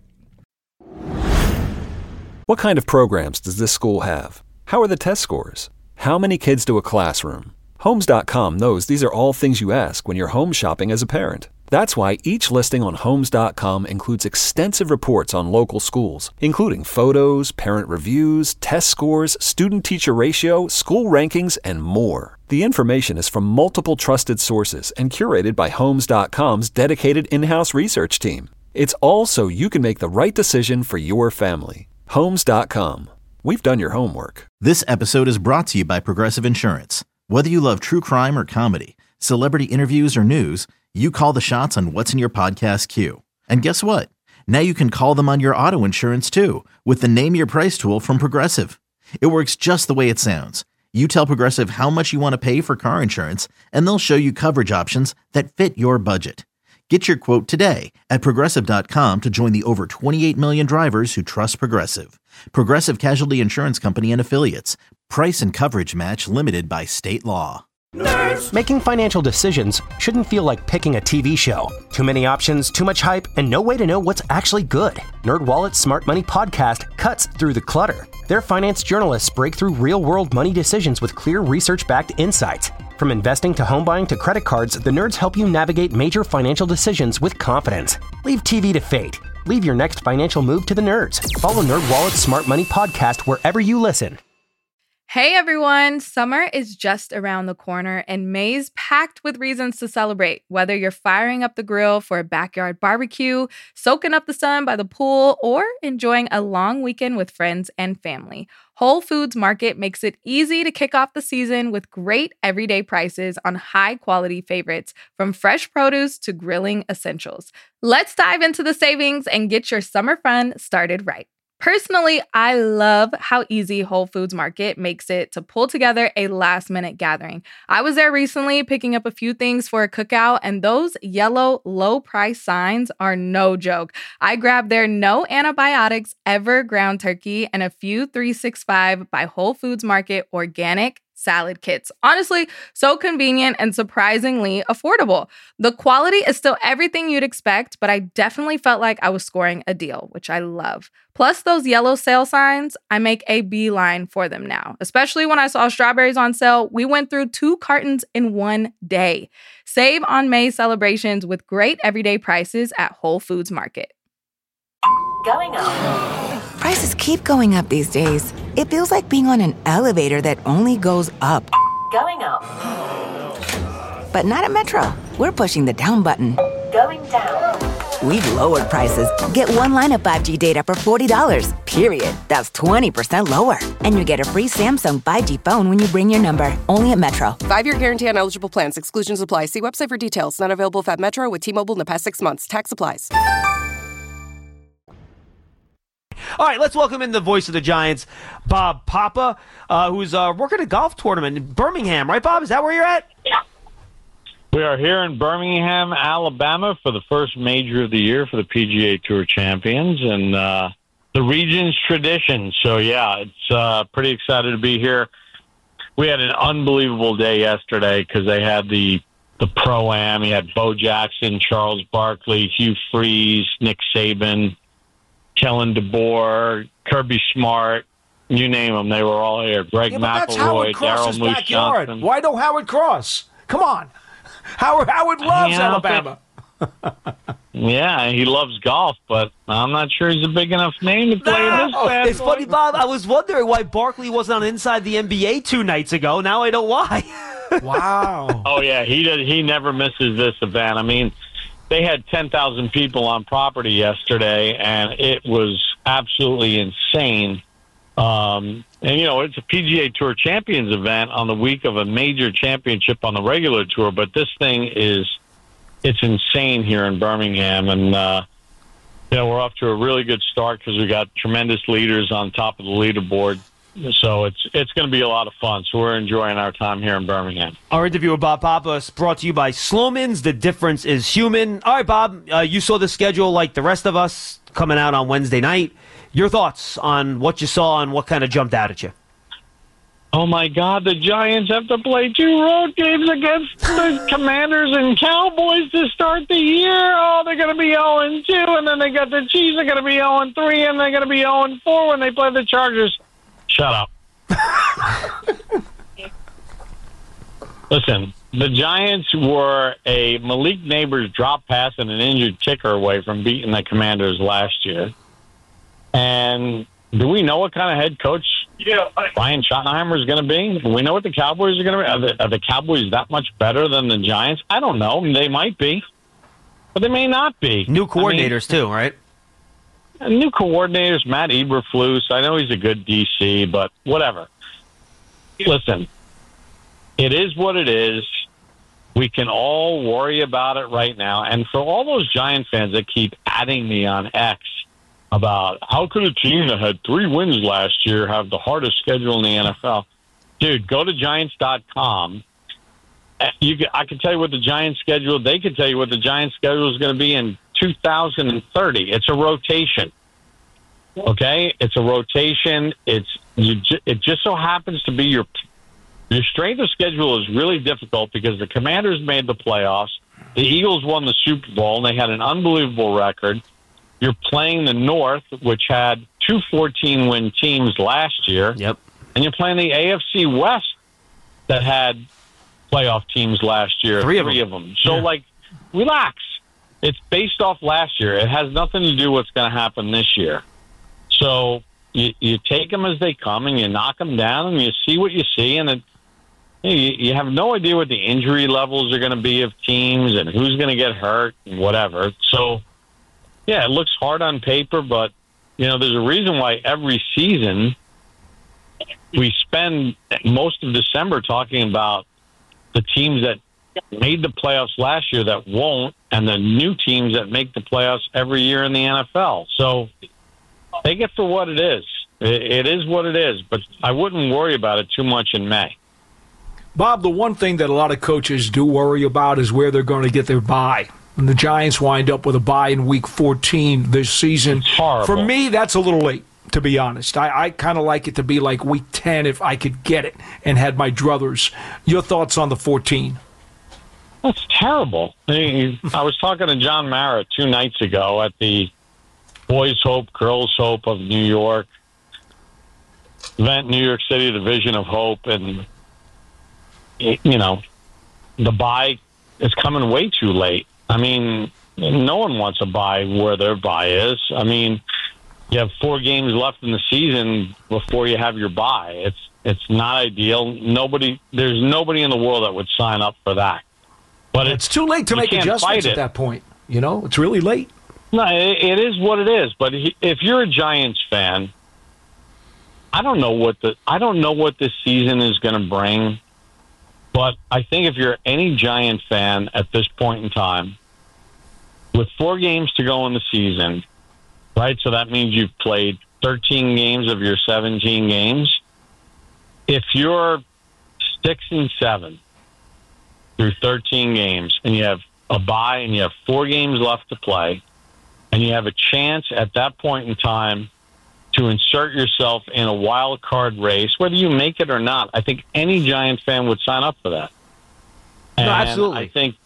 What kind of programs does this school have? How are the test scores? How many kids do a classroom? Homes.com knows these are all things you ask when you're home shopping as a parent. That's why each listing on Homes.com includes extensive reports on local schools, including photos, parent reviews, test scores, student-teacher ratio, school rankings, and more. The information is from multiple trusted sources and curated by Homes.com's dedicated in-house research team. It's all so you can make the right decision for your family. Homes.com. We've done your homework. This episode is brought to you by Progressive Insurance. Whether you love true crime or comedy, celebrity interviews or news, you call the shots on what's in your podcast queue. And guess what? Now you can call them on your auto insurance too with the Name Your Price tool from Progressive. It works just the way it sounds. You tell Progressive how much you want to pay for car insurance, and they'll show you coverage options that fit your budget. Get your quote today at Progressive.com to join the over 28 million drivers who trust Progressive. Progressive Casualty Insurance Company and Affiliates. Price and coverage match limited by state law. Nerds! Making financial decisions shouldn't feel like picking a TV show. Too many options, too much hype, and no way to know what's actually good. NerdWallet's Smart Money Podcast cuts through the clutter. Their finance journalists break through real-world money decisions with clear research-backed insights. From investing to home buying to credit cards, the nerds help you navigate major financial decisions with confidence. Leave TV to fate. Leave your next financial move to the nerds. Follow NerdWallet's Smart Money Podcast wherever you listen. Hey everyone, summer is just around the corner and May's packed with reasons to celebrate. Whether you're firing up the grill for a backyard barbecue, soaking up the sun by the pool, or enjoying a long weekend with friends and family, Whole Foods Market makes it easy to kick off the season with great everyday prices on high-quality favorites, from fresh produce to grilling essentials. Let's dive into the savings and get your summer fun started right. Personally, I love how easy Whole Foods Market makes it to pull together a last-minute gathering. I was there recently picking up a few things for a cookout, and those yellow low-price signs are no joke. I grabbed their no antibiotics ever ground turkey and a few 365 by Whole Foods Market organic salad kits. Honestly, so convenient and surprisingly affordable. The quality is still everything you'd expect, but I definitely felt like I was scoring a deal, which I love. Plus those yellow sale signs, I make a beeline for them now. Especially when I saw strawberries on sale, we went through 2 cartons in one day. Save on May celebrations with great everyday prices at Whole Foods Market. Going up. Prices keep going up these days. It feels like being on an elevator that only goes up. Going up. But not at Metro. We're pushing the down button. Going down. We've lowered prices. Get one line of 5G data for $40, period. That's 20% lower. And you get a free Samsung 5G phone when you bring your number. Only at Metro. 5-year guarantee on eligible plans. Exclusions apply. See website for details. Not available at Metro with T-Mobile in the past 6 months. Tax applies. All right, let's welcome in the voice of the Giants, Bob Papa, who's working a golf tournament in Birmingham. Right, Bob? Is that where you're at? We are here in Birmingham, Alabama, for the first major of the year for the PGA Tour Champions and the region's tradition. So, yeah, it's pretty excited to be here. We had an unbelievable day yesterday because they had the Pro-Am. You had Bo Jackson, Charles Barkley, Hugh Freeze, Nick Saban, Kellen DeBoer, Kirby Smart, you name them. They were all here. Greg McElroy, Darryl Moose Johnson. Why no Howard Cross? Come on. Howard loves Alabama. Yeah, he loves golf, but I'm not sure he's a big enough name to play in this bad Funny, Bob. I was wondering why Barkley wasn't on Inside the NBA 2 nights ago. Now I know why. Wow. Oh, yeah, he never misses this event. I mean, they had 10,000 people on property yesterday, and it was absolutely insane. And, it's a PGA Tour Champions event on the week of a major championship on the regular tour, but this thing it's insane here in Birmingham. And, we're off to a really good start because we got tremendous leaders on top of the leaderboard. So it's going to be a lot of fun. So we're enjoying our time here in Birmingham. Our interview with Bob Papa is brought to you by Slomin's. The difference is human. All right, Bob, you saw the schedule like the rest of us coming out on Wednesday night. Your thoughts on what you saw and what kind of jumped out at you? Oh, my God, the Giants have to play 2 road games against the Commanders and Cowboys to start the year. Oh, they're going to be 0-2, and then they got the Chiefs. They're going to be 0-3, and they're going to be 0-4 when they play the Chargers. Shut up. Listen, the Giants were a Malik Neighbors drop pass and an injured kicker away from beating the Commanders last year. And do we know what kind of head coach Brian Schottenheimer is going to be? Do we know what the Cowboys are going to be? Are the Cowboys that much better than the Giants? I don't know. They might be, but they may not be. New coordinators, too, right? New coordinators, Matt Eberflus. I know he's a good DC, but whatever. Listen, it is what it is. We can all worry about it right now. And for all those Giant fans that keep adding me on X about how could a team that had 3 wins last year have the hardest schedule in the NFL? Dude, go to Giants.com. I can tell you what the Giants schedule. They can tell you what the Giants schedule is going to be in 2030. It's a rotation. Okay? It's a rotation. It just so happens to be your strength of schedule is really difficult because the Commanders made the playoffs. The Eagles won the Super Bowl, and they had an unbelievable record. You're playing the North, which had 2 14-win teams last year. Yep. And you're playing the AFC West that had playoff teams last year. 3 of them. So, relax. It's based off last year. It has nothing to do with what's going to happen this year. So you take them as they come, and you knock them down, and you see what you see, and you have no idea what the injury levels are going to be of teams and who's going to get hurt and whatever. So, yeah, it looks hard on paper, but, there's a reason why every season we spend most of December talking about the teams that made the playoffs last year that won't, and the new teams that make the playoffs every year in the NFL. So take it for what it is. It is what it is, but I wouldn't worry about it too much in May. Bob, the one thing that a lot of coaches do worry about is where they're going to get their bye. And the Giants wind up with a bye in Week 14 this season. It's horrible. For me, that's a little late, to be honest. I kind of like it to be like Week 10 if I could get it and had my druthers. Your thoughts on the 14? That's terrible. I was talking to John Mara 2 nights ago at the Boys Hope, Girls Hope of New York event, New York City Division of Hope, and the bye is coming way too late. I mean, no one wants a bye where their bye is. I mean, you have 4 games left in the season before you have your bye. It's not ideal. There's nobody in the world that would sign up for that. But it's too late to make adjustments at that point. It's really late. No, it is what it is. But if you're a Giants fan, I don't know what this season is going to bring. But I think if you're any Giant fan at this point in time, with 4 games to go in the season, right? So that means you've played 13 games of your 17 games. If you're 6-7 through 13 games, and you have a bye, and you have 4 games left to play, and you have a chance at that point in time to insert yourself in a wild card race, whether you make it or not, I think any Giant fan would sign up for that. And no, absolutely. I think,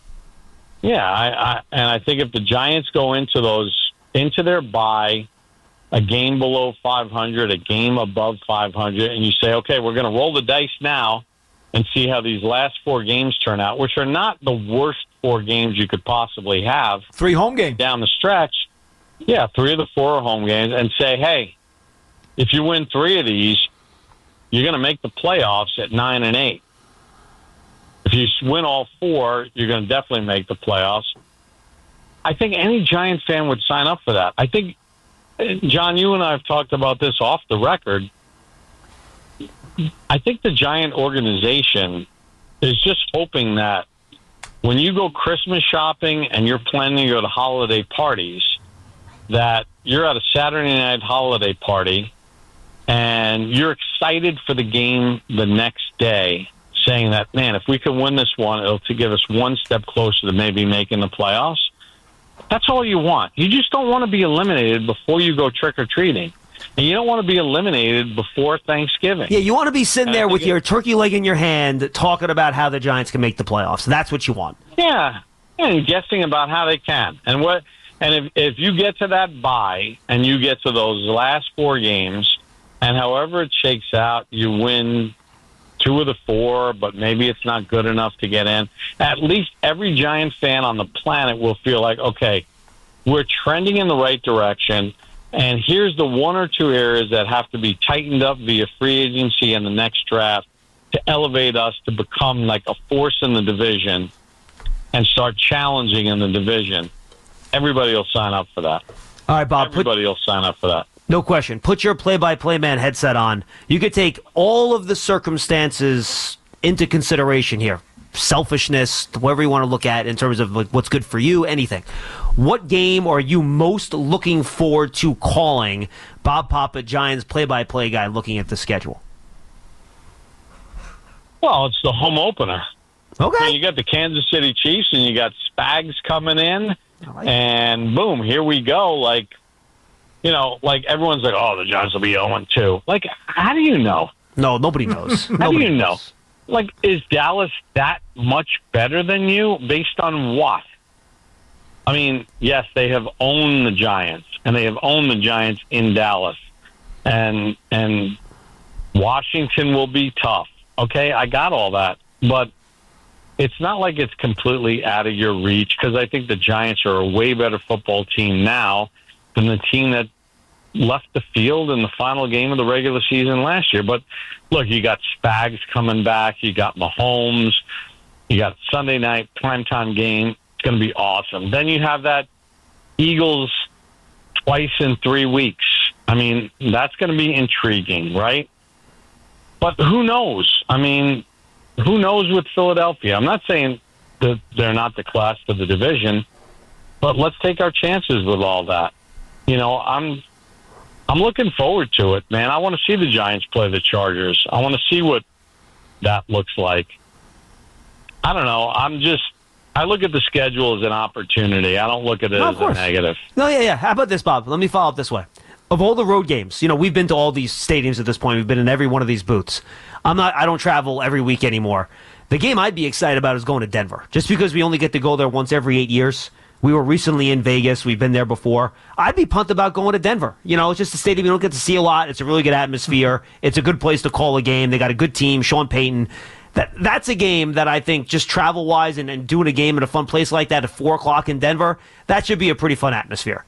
I think if the Giants go into their bye, a game below 500, a game above 500, and you say, okay, we're going to roll the dice now and see how these last 4 games turn out, which are not the worst 4 games you could possibly have. 3 home games down the stretch. Yeah, 3 of the 4 are home games, and say, hey, if you win 3 of these, you're going to make the playoffs at 9-8. If you win all 4, you're going to definitely make the playoffs. I think any Giant fan would sign up for that. I think, John, you and I have talked about this off the record. I think the Giant organization is just hoping that when you go Christmas shopping and you're planning to go to holiday parties, that you're at a Saturday night holiday party and you're excited for the game the next day, saying that, man, if we can win this one, it'll to give us one step closer to maybe making the playoffs. That's all you want. You just don't want to be eliminated before you go trick-or-treating. And you don't want to be eliminated before Thanksgiving. Yeah, you want to be sitting there with your turkey leg in your hand talking about how the Giants can make the playoffs. That's what you want. Yeah, and guessing about how they can. And if you get to that bye and you get to those last 4 games, and however it shakes out, you win 2 of the 4, but maybe it's not good enough to get in, at least every Giant fan on the planet will feel like, okay, we're trending in the right direction, and here's the 1 or 2 areas that have to be tightened up via free agency and the next draft to elevate us to become like a force in the division and start challenging in the division. Everybody will sign up for that. All right, Bob. Everybody will sign up for that. No question. Put your play-by-play man headset on. You could take all of the circumstances into consideration here. Selfishness, whatever you want to look at in terms of like what's good for you, anything. What game are you most looking forward to calling? Bob Papa, Giants play-by-play guy, looking at the schedule. Well, it's the home opener. Okay. I mean, you got the Kansas City Chiefs and you got Spags coming in, and boom, here we go. Like, you know, like everyone's like, oh, the Giants will be 0-2. Like, how do you know? No, nobody knows. How do you know? Like, is Dallas that much better than you based on what? I mean, yes, they have owned the Giants, and they have owned the Giants in Dallas. And Washington will be tough. Okay, I got all that. But it's not like it's completely out of your reach, because I think the Giants are a way better football team now than the team that left the field in the final game of the regular season last year. But look, you got Spags coming back, you got Mahomes, you got Sunday night primetime game. It's going to be awesome. Then you have that Eagles twice in 3 weeks. I mean, that's going to be intriguing, right? But who knows? I mean, who knows with Philadelphia? I'm not saying that they're not the class of the division, but let's take our chances with all that. You know, I'm looking forward to it, man. I want to see the Giants play the Chargers. I want to see what that looks like. I don't know. I look at the schedule as an opportunity. I don't look at it as a negative. No, yeah. How about this, Bob? Let me follow up this way. Of all the road games, you know, we've been to all these stadiums at this point. We've been in every one of these booths. I don't travel every week anymore. The game I'd be excited about is going to Denver, just because we only get to go there once every 8 years. We were recently in Vegas. We've been there before. I'd be pumped about going to Denver. You know, it's just a stadium you don't get to see a lot. It's a really good atmosphere. It's a good place to call a game. They got a good team, Sean Payton. That's a game that I think, just travel-wise and doing a game in a fun place like that at 4 o'clock in Denver, that should be a pretty fun atmosphere.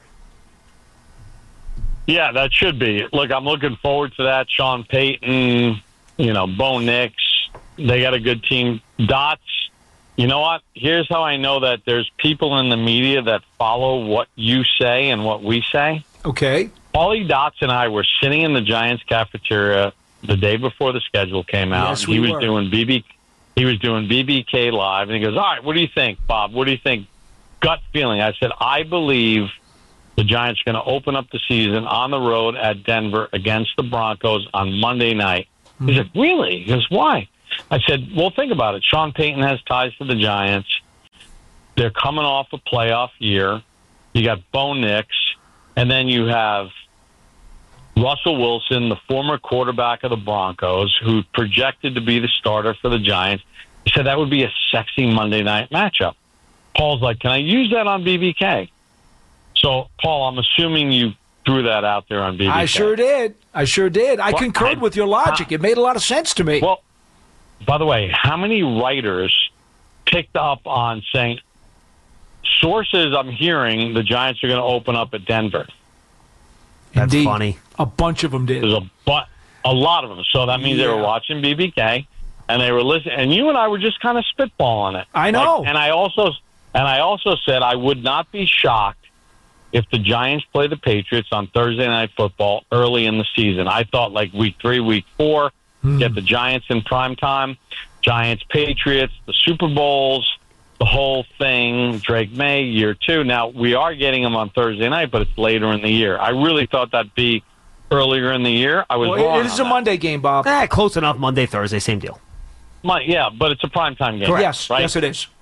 Yeah, that should be. Look, I'm looking forward to that. Sean Payton, you know, Bo Nix, they got a good team. Dots, you know what? Here's how I know that there's people in the media that follow what you say and what we say. Okay. Paulie Dots and I were sitting in the Giants cafeteria the day before the schedule came out. Yes, we were. He was doing BBK Live, and he goes, all right, what do you think, Bob? What do you think? Gut feeling. I said, I believe the Giants are going to open up the season on the road at Denver against the Broncos on Monday night. He said, really? He goes, why? I said, well, think about it. Sean Payton has ties to the Giants. They're coming off a playoff year. You got Bo Nix, and then you have Russell Wilson, the former quarterback of the Broncos, who projected to be the starter for the Giants. He said that would be a sexy Monday night matchup. Paul's like, can I use that on BBK? So, Paul, I'm assuming you threw that out there on BBK. I sure did. I concurred with your logic. It made a lot of sense to me. Well, by the way, how many writers picked up on saying, sources I'm hearing the Giants are going to open up at Denver? That's Indeed. funny. A bunch of them did. There's a lot of them. So that means they were watching BBK, and they were listening, and you and I were just kind of spitballing it. I know. And I also said I would not be shocked if the Giants play the Patriots on Thursday Night Football early in the season. I thought like week 3, week 4, get the Giants in prime time, Giants, Patriots, the Super Bowls, the whole thing, Drake May, year 2. Now, we are getting them on Thursday night, but it's later in the year. I really thought that'd be earlier in the year. I was wrong. It is a Monday game, Bob. Close enough. Monday, Thursday, same deal. Yeah, but it's a primetime game. Correct. Yes, right? yes, it is.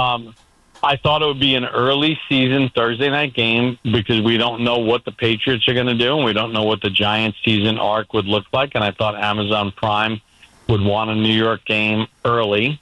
I thought it would be an early season Thursday night game because we don't know what the Patriots are going to do, and we don't know what the Giants season arc would look like. And I thought Amazon Prime would want a New York game early.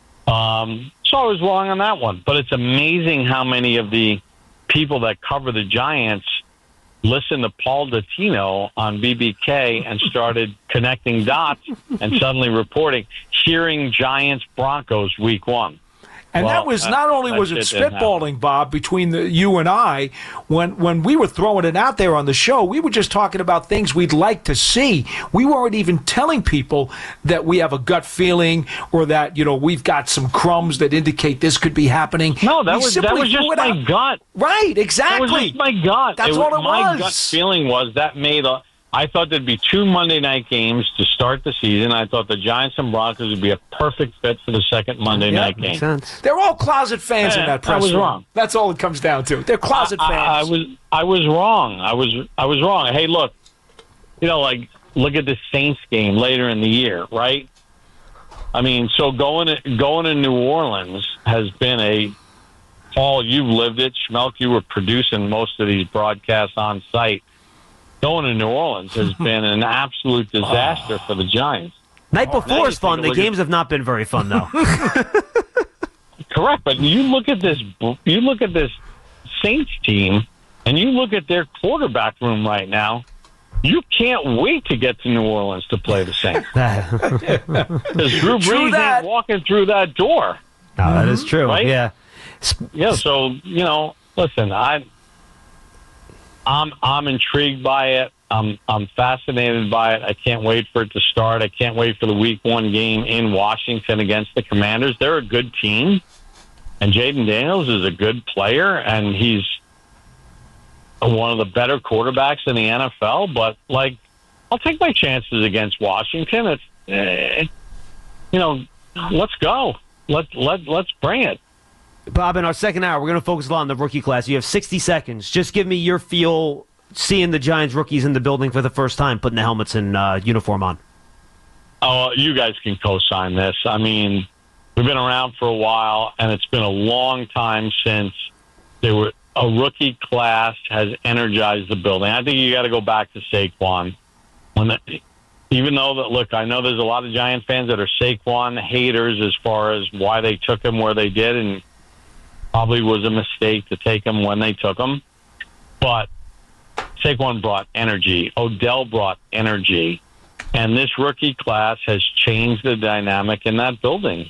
So I was wrong on that one. But it's amazing how many of the people that cover the Giants listened to Paul Dottino on BBK and started connecting dots and suddenly reporting, hearing Giants Broncos week 1. And that was not only was it spitballing, Bob, between you and I, when we were throwing it out there on the show, we were just talking about things we'd like to see. We weren't even telling people that we have a gut feeling or that, we've got some crumbs that indicate this could be happening. No, that was just my gut. Right, exactly. That was just my gut. That's all it was. My gut feeling was that I thought there'd be 2 Monday night games to start the season. I thought the Giants and Broncos would be a perfect fit for the second Monday night game. Makes sense. They're all closet fans in that press I was room. wrong. That's all it comes down to. They're closet fans. I was wrong. I was wrong. Hey, look, look at the Saints game later in the year, right? I mean, so going to New Orleans has been Paul, you've lived it. Schmelk, you were producing most of these broadcasts on site. Going to New Orleans has been an absolute disaster for the Giants. Night before is fun. The games have not been very fun, though. Correct, but you look at this Saints team, and you look at their quarterback room right now. You can't wait to get to New Orleans to play the Saints. Because Drew Brees ain't walking through that door. No, that is true. Right? Yeah. Yeah. So listen, I'm intrigued by it. I'm fascinated by it. I can't wait for it to start. I can't wait for the week 1 game in Washington against the Commanders. They're a good team, and Jaden Daniels is a good player, and he's one of the better quarterbacks in the NFL. But I'll take my chances against Washington. It's let's go. Let's bring it. Bob, in our second hour, we're going to focus a lot on the rookie class. You have 60 seconds. Just give me your feel seeing the Giants rookies in the building for the first time, putting the helmets and uniform on. Oh, you guys can co-sign this. I mean, we've been around for a while, and it's been a long time since a rookie class has energized the building. I think you got to go back to Saquon. Even though look, I know there's a lot of Giant fans that are Saquon haters as far as why they took him where they did, and probably was a mistake to take him when they took him. But Saquon brought energy. Odell brought energy. And this rookie class has changed the dynamic in that building.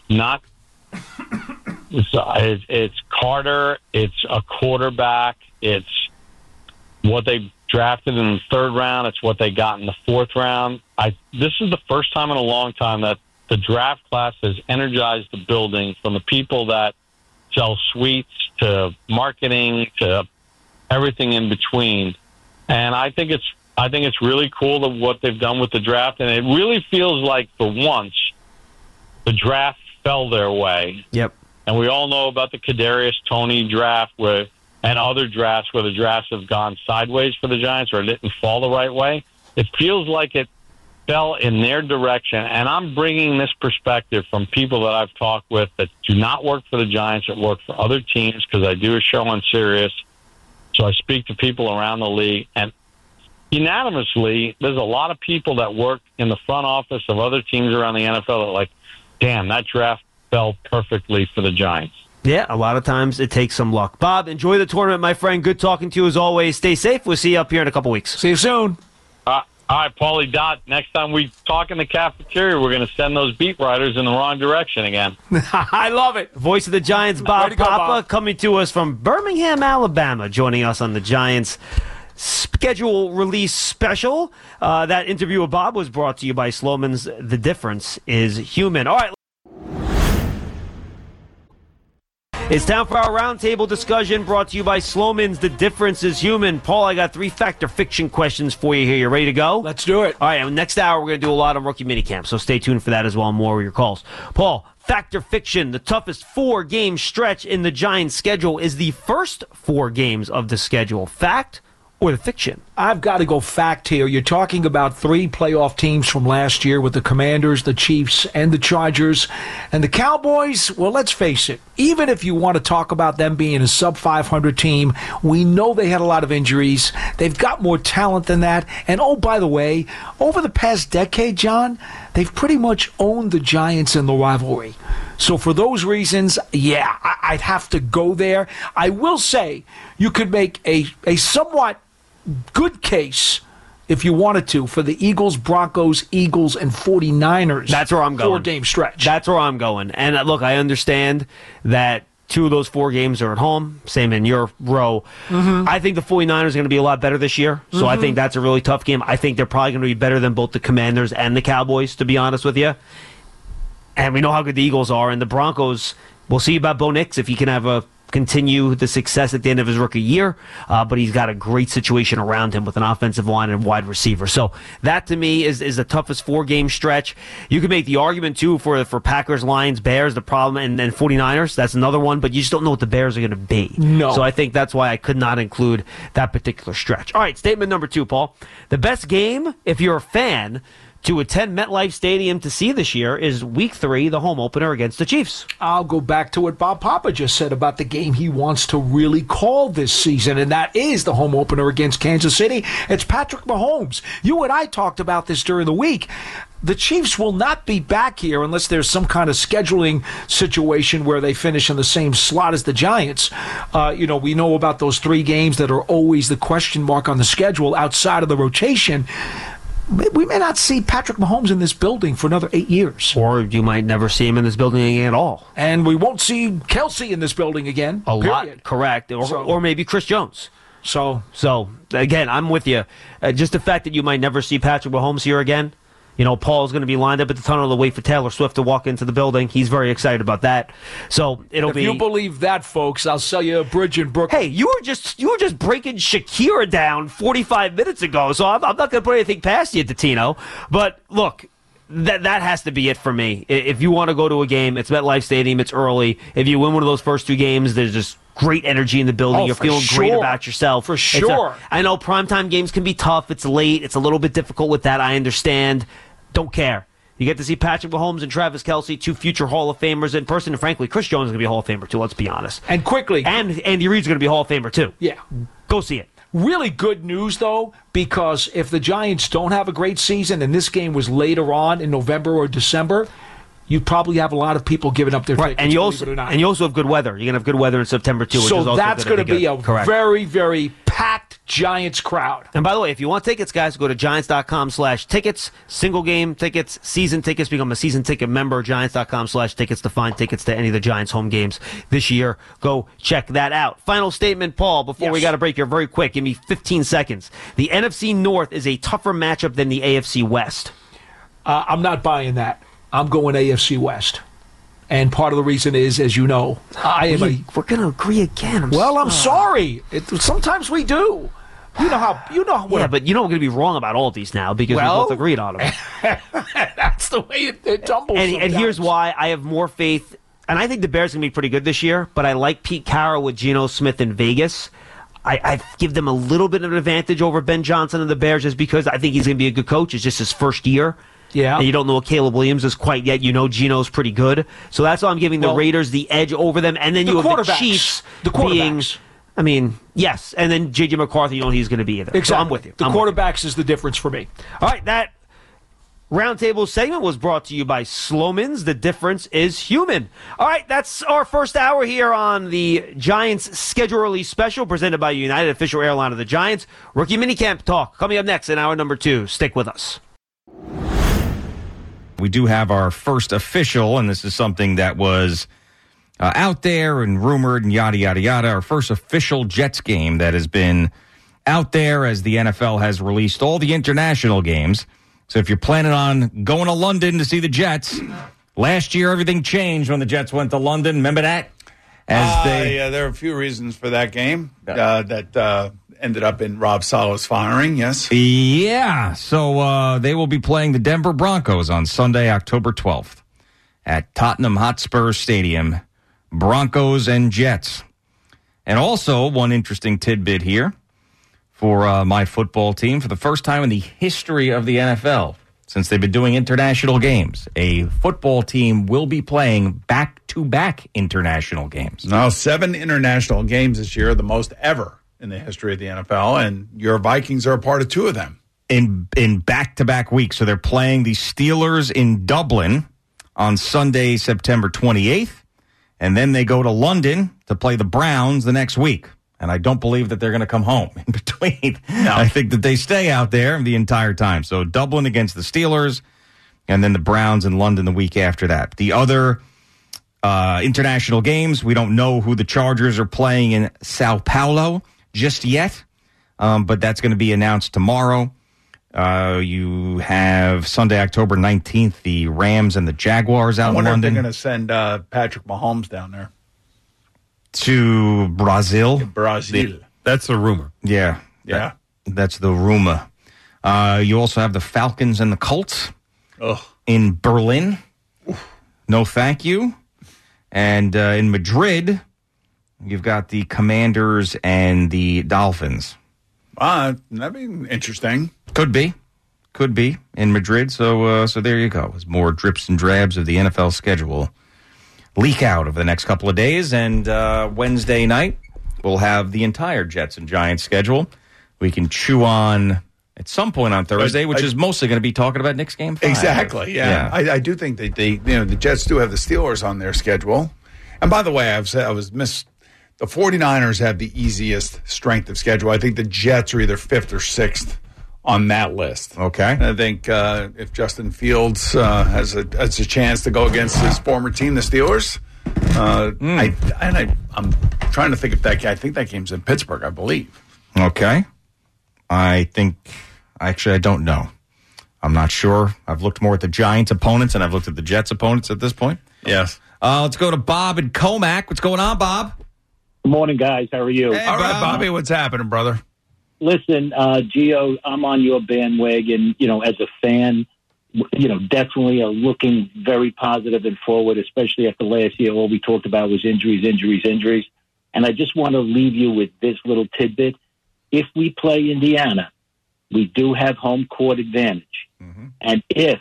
It's Carter. It's a quarterback. It's what they drafted in the 3rd round. It's what they got in the 4th round. This is the first time in a long time that the draft class has energized the building, from the people that sell suites to marketing to everything in between. And I think it's really cool what they've done with the draft, and it really feels like for once the draft fell their way. Yep. And we all know about the Kadarius Toney draft and other drafts where the drafts have gone sideways for the Giants or it didn't fall the right way. It feels like it fell in their direction, and I'm bringing this perspective from people that I've talked with that do not work for the Giants, that work for other teams, because I do a show on Sirius. So I speak to people around the league, and unanimously, there's a lot of people that work in the front office of other teams around the NFL that are like, damn, that draft fell perfectly for the Giants. Yeah, a lot of times it takes some luck. Bob, enjoy the tournament, my friend. Good talking to you as always. Stay safe. We'll see you up here in a couple weeks. See you soon. All right, Paulie Dot, next time we talk in the cafeteria, we're going to send those beat writers in the wrong direction again. I love it. Voice of the Giants, Bob Papa, coming to us from Birmingham, Alabama, joining us on the Giants schedule release special. That interview with Bob was brought to you by Sloman's The Difference is Human. All right. It's time for our roundtable discussion brought to you by Sloman's The Difference is Human. Paul, I got 3 fact or fiction questions for you here. You ready to go? Let's do it. All right, next hour we're going to do a lot of rookie minicamp, so stay tuned for that as well and more of your calls. Paul, fact or fiction, the toughest 4-game stretch in the Giants' schedule is the first 4 games of the schedule. Fact or the fiction? I've got to go fact here. You're talking about 3 playoff teams from last year with the Commanders, the Chiefs, and the Chargers. And the Cowboys, well, let's face it, even if you want to talk about them being a sub-500 team, we know they had a lot of injuries. They've got more talent than that. And, oh, by the way, over the past decade, John, they've pretty much owned the Giants in the rivalry. So for those reasons, yeah, I'd have to go there. I will say you could make a somewhat good case, if you wanted to, for the Eagles, Broncos, Eagles, and 49ers. That's where I'm going. 4-game stretch. That's where I'm going. And look, I understand that 2 of those 4 games are at home, same in your row. Mm-hmm. I think the 49ers are going to be a lot better this year, so I think that's a really tough game. I think they're probably going to be better than both the Commanders and the Cowboys, to be honest with you. And we know how good the Eagles are, and the Broncos, we'll see about Bo Nix if he can continue the success at the end of his rookie year, but he's got a great situation around him with an offensive line and wide receiver. So that, to me, is the toughest 4-game stretch. You could make the argument, too, for Packers, Lions, Bears, the problem, and 49ers. That's another one, but you just don't know what the Bears are going to be. No. So I think that's why I could not include that particular stretch. All right, statement number 2, Paul. The best game, if you're a fan, to attend MetLife Stadium to see this year is Week 3, the home opener against the Chiefs. I'll go back to what Bob Papa just said about the game he wants to really call this season, and that is the home opener against Kansas City. It's Patrick Mahomes. You and I talked about this during the week. The Chiefs will not be back here unless there's some kind of scheduling situation where they finish in the same slot as the Giants. We know about those 3 games that are always the question mark on the schedule outside of the rotation. We may not see Patrick Mahomes in this building for another 8 years. Or you might never see him in this building again at all. And we won't see Kelsey in this building again. Lot, correct. Or maybe Chris Jones. So again, I'm with you. Just the fact that you might never see Patrick Mahomes here again. Paul's going to be lined up at the tunnel to wait for Taylor Swift to walk into the building. He's very excited about that. So if you believe that, folks, I'll sell you a bridge in Brooklyn. Hey, you were just breaking Shakira down 45 minutes ago, so I'm not going to put anything past you, Tino. But look, that has to be it for me. If you want to go to a game, it's MetLife Stadium. It's early. If you win one of those first 2 games, there's just great energy in the building. You're feeling great about yourself. For sure. I know primetime games can be tough. It's late. It's a little bit difficult with that. I understand. Don't care. You get to see Patrick Mahomes and Travis Kelce, 2 future Hall of Famers in person. And frankly, Chris Jones is going to be a Hall of Famer too, let's be honest. And quickly. And Andy Reid's going to be a Hall of Famer too. Yeah. Go see it. Really good news, though, because if the Giants don't have a great season and this game was later on in November or December, you'd probably have a lot of people giving up their tickets, and you also have good weather. You're going to have good weather in September, too. So which is also that's going to be a Correct. very, very packed Giants crowd. And by the way, if you want tickets, guys, go to Giants.com/tickets. Single game tickets, season tickets. Become a season ticket member. Giants.com/tickets to find tickets to any of the Giants home games this year. Go check that out. Final statement, Paul, before we got to break here very quick. Give me 15 seconds. The NFC North is a tougher matchup than the AFC West. I'm not buying that. I'm going AFC West. And part of the reason is, as you know, we're going to agree again. I'm sorry. Sometimes we do. You know how. Yeah, but we're going to be wrong about all of these now because we both agreed on them. That's the way it tumbles. And here's why I have more faith. And I think the Bears are going to be pretty good this year, but I like Pete Carroll with Geno Smith in Vegas. I give them a little bit of an advantage over Ben Johnson and the Bears just because I think he's going to be a good coach. It's just his first year. Yeah. And you don't know what Caleb Williams is quite yet. You know Geno's pretty good. So that's why I'm giving the Raiders the edge over them. And then you have the Chiefs being, yes. And then J.J. McCarthy, you know he's going to be either. Exactly. So I'm with you. The quarterbacks is the difference for me. All right, that roundtable segment was brought to you by Sloman's. The difference is human. All right, that's our first hour here on the Giants Schedule Release Special presented by United, official airline of the Giants. Rookie Minicamp Talk coming up next in hour number 2. Stick with us. We do have our first official, and this is something that was out there and rumored and yada, yada, yada. Our first official Jets game that has been out there, as the NFL has released all the international games. So if you're planning on going to London to see the Jets, last year everything changed when the Jets went to London. Remember that? Yeah, there are a few reasons for that game that ended up in Rob Saleh's firing, yes? Yeah, so they will be playing the Denver Broncos on Sunday, October 12th at Tottenham Hotspur Stadium. Broncos and Jets. And also, one interesting tidbit here for my football team. For the first time in the history of the NFL, since they've been doing international games, a football team will be playing back-to-back international games. Now, 7 international games this year, the most ever in the history of the NFL, and your Vikings are a part of 2 of them. In back-to-back weeks. So they're playing the Steelers in Dublin on Sunday, September 28th, and then they go to London to play the Browns the next week. And I don't believe that they're going to come home in between. No. I think that they stay out there the entire time. So Dublin against the Steelers, and then the Browns in London the week after that. The other international games, we don't know who the Chargers are playing in Sao Paulo just yet, but that's going to be announced tomorrow. You have Sunday, October 19th, the Rams and the Jaguars out in London. I wonder if they're going to send Patrick Mahomes down there. To Brazil. Brazil. That's a rumor. Yeah. Yeah. That's the rumor. You also have the Falcons and the Colts in Berlin. No thank you. And in Madrid, you've got the Commanders and the Dolphins. That'd be interesting. Could be in Madrid. So there you go. There's more drips and drabs of the NFL schedule leak out over the next couple of days. And Wednesday night, we'll have the entire Jets and Giants schedule. We can chew on at some point on Thursday, which is mostly going to be talking about Knicks Game 5. Exactly. Yeah. I do think that the Jets do have the Steelers on their schedule. And by the way, the 49ers have the easiest strength of schedule. I think the Jets are either 5th or 6th on that list. Okay. And I think if Justin Fields has a chance to go against his former team, the Steelers, I'm trying to think if I think that game's in Pittsburgh, I believe. Okay. I don't know. I'm not sure. I've looked more at the Giants opponents and I've looked at the Jets opponents at this point. Yes. Let's go to Bob in Comac. What's going on, Bob? Good morning, guys. How are you? Hey, all right, Bobby. What's happening, brother? Listen, Gio, I'm on your bandwagon, as a fan, definitely looking very positive and forward, especially after last year. All we talked about was injuries. And I just want to leave you with this little tidbit. If we play Indiana, we do have home court advantage. Mm-hmm. And if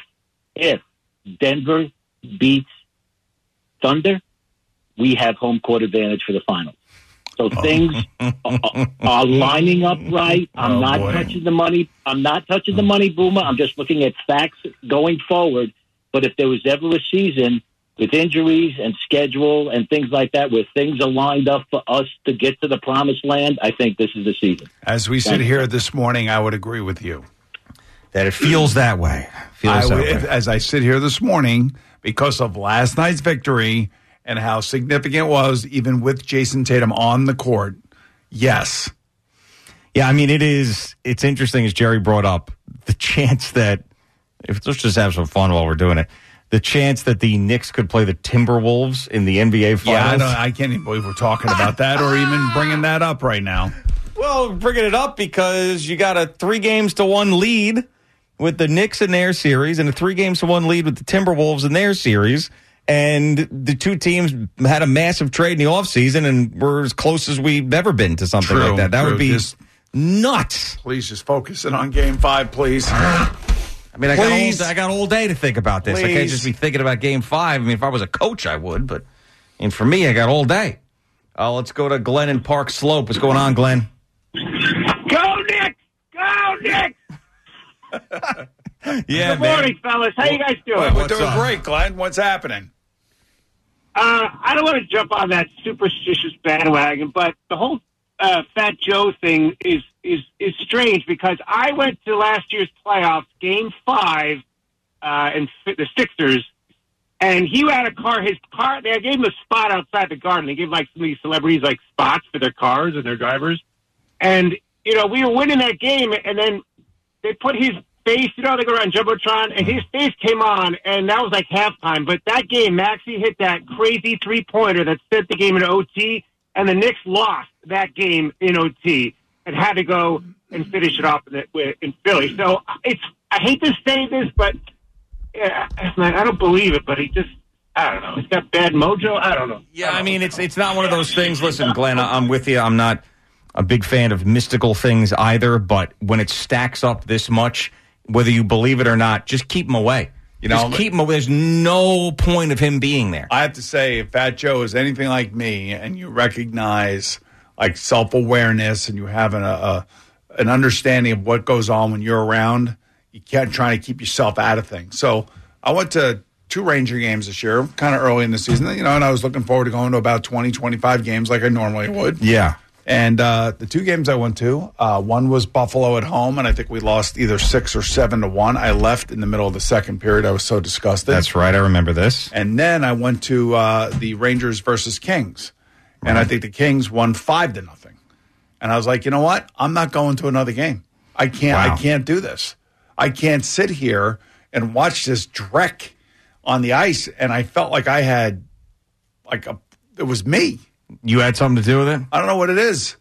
Denver beats Thunder, we have home court advantage for the finals. So things are lining up right. I'm not touching the money. I'm not touching the money, Boomer. I'm just looking at facts going forward. But if there was ever a season with injuries and schedule and things like that where things are lined up for us to get to the promised land, I think this is the season. As we sit here this morning, I would agree with you. That it feels that way. As I sit here this morning, because of last night's victory and how significant it was, even with Jason Tatum on the court, yes. Yeah, I mean, it's interesting, as Jerry brought up, the chance that, let's just have some fun while we're doing it, the chance that the Knicks could play the Timberwolves in the NBA Finals. Yeah, I can't even believe we're talking about that or even bringing that up right now. Well, bringing it up because you got a 3-1 lead with the Knicks in their series and a 3-1 lead with the Timberwolves in their series. And the two teams had a massive trade in the offseason and were as close as we've ever been to something like that. That would be nuts. Please just focus in on Game 5, please. I mean, I got all day to think about this. Please. I can't just be thinking about Game 5. I mean, if I was a coach, I would. But for me, I got all day. Let's go to Glenn in Park Slope. What's going on, Glenn? Go, Knicks! Go, Knicks! Yeah, Good morning, fellas. How you guys doing? We're doing great, Glenn. What's happening? I don't want to jump on that superstitious bandwagon, but the whole Fat Joe thing is strange because I went to last year's playoffs, Game 5, and the Sixers, and he had a car. His car, they gave him a spot outside the Garden. They gave like some of these celebrities like spots for their cars and their drivers, and we were winning that game, and then they put his face, they go around Jumbotron, and his face came on, and that was like halftime. But that game, Maxey hit that crazy three-pointer that sent the game into OT, and the Knicks lost that game in OT and had to go and finish it off in Philly. So I hate to say this, but I don't believe it, but I don't know. He's got bad mojo. I don't know. Yeah, I mean, it's not one of those things. Listen, Glenn, I'm with you. I'm not a big fan of mystical things either, but when it stacks up this much, whether you believe it or not, just keep him away. Just keep him away. There's no point of him being there. I have to say, if Fat Joe is anything like me and you recognize like self-awareness and you have an understanding of what goes on when you're around, you can't try to keep yourself out of things. So I went to 2 Ranger games this year, kind of early in the season, and I was looking forward to going to about 20, 25 games like I normally would. Yeah. And the 2 games I went to, one was Buffalo at home, and I think we lost either 6 or 7-1. I left in the middle of the second period. I was so disgusted. That's right. I remember this. And then I went to the Rangers versus Kings, and I think the Kings won 5-0. And I was like, you know what? I'm not going to another game. I can't do this. I can't sit here and watch this dreck on the ice, and I felt like I had, it was me. You had something to do with it? I don't know what it is.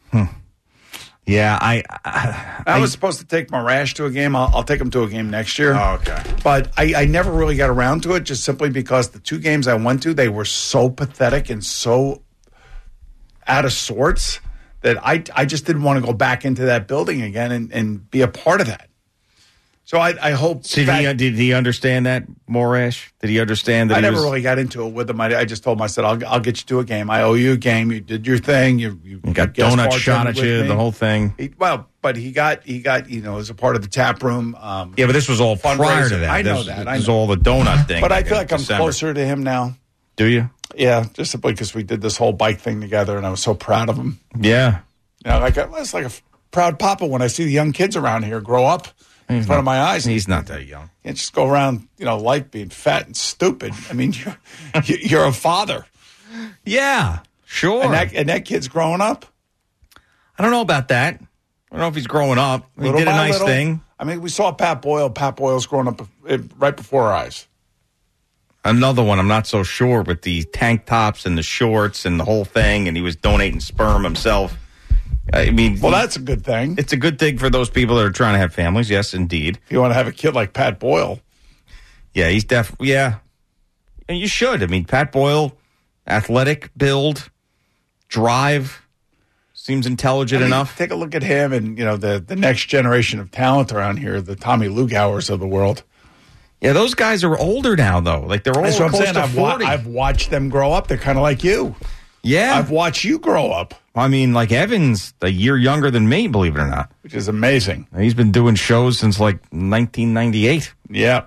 Yeah, I was supposed to take my rash to a game. I'll take him to a game next year. Oh, okay. But I never really got around to it, just simply because the 2 games I went to, they were so pathetic and so out of sorts that I just didn't want to go back into that building again and be a part of that. So I hope. Did he understand that, Morash? Did he understand that? I never really got into it with him. I just told him, I said, I'll get you to a game. I owe you a game. You did your thing. You got donut shot at you, the whole thing. But he got as a part of the tap room. Yeah, but this was all prior to that. I know that. This was all the donut thing. But I feel like I'm closer to him now. Do you? Yeah, just simply because we did this whole bike thing together, and I was so proud of him. Yeah. It's like a proud papa when I see the young kids around here grow up in front of my eyes. He's not that young. You can't just go around, life being fat and stupid. I mean, you're a father. Yeah, sure. And that kid's growing up. I don't know about that. I don't know if he's growing up. He did a nice thing. I mean, we saw Pat Boyle. Pat Boyle's growing up right before our eyes. Another one, I'm not so sure, with the tank tops and the shorts and the whole thing, and he was donating sperm himself. I mean, well, that's a good thing. It's a good thing for those people that are trying to have families. Yes, indeed. If you want to have a kid like Pat Boyle. Yeah, he's definitely, yeah. And you should. I mean, Pat Boyle, athletic build, drive, seems intelligent enough. Take a look at him and, the next generation of talent around here, the Tommy Lugauers of the world. Yeah, those guys are older now, though. Like, they're all close to 40. I've watched them grow up. They're kind of like you. Yeah. I've watched you grow up. I mean, like Evan's a year younger than me, believe it or not. Which is amazing. He's been doing shows since like 1998. Yeah.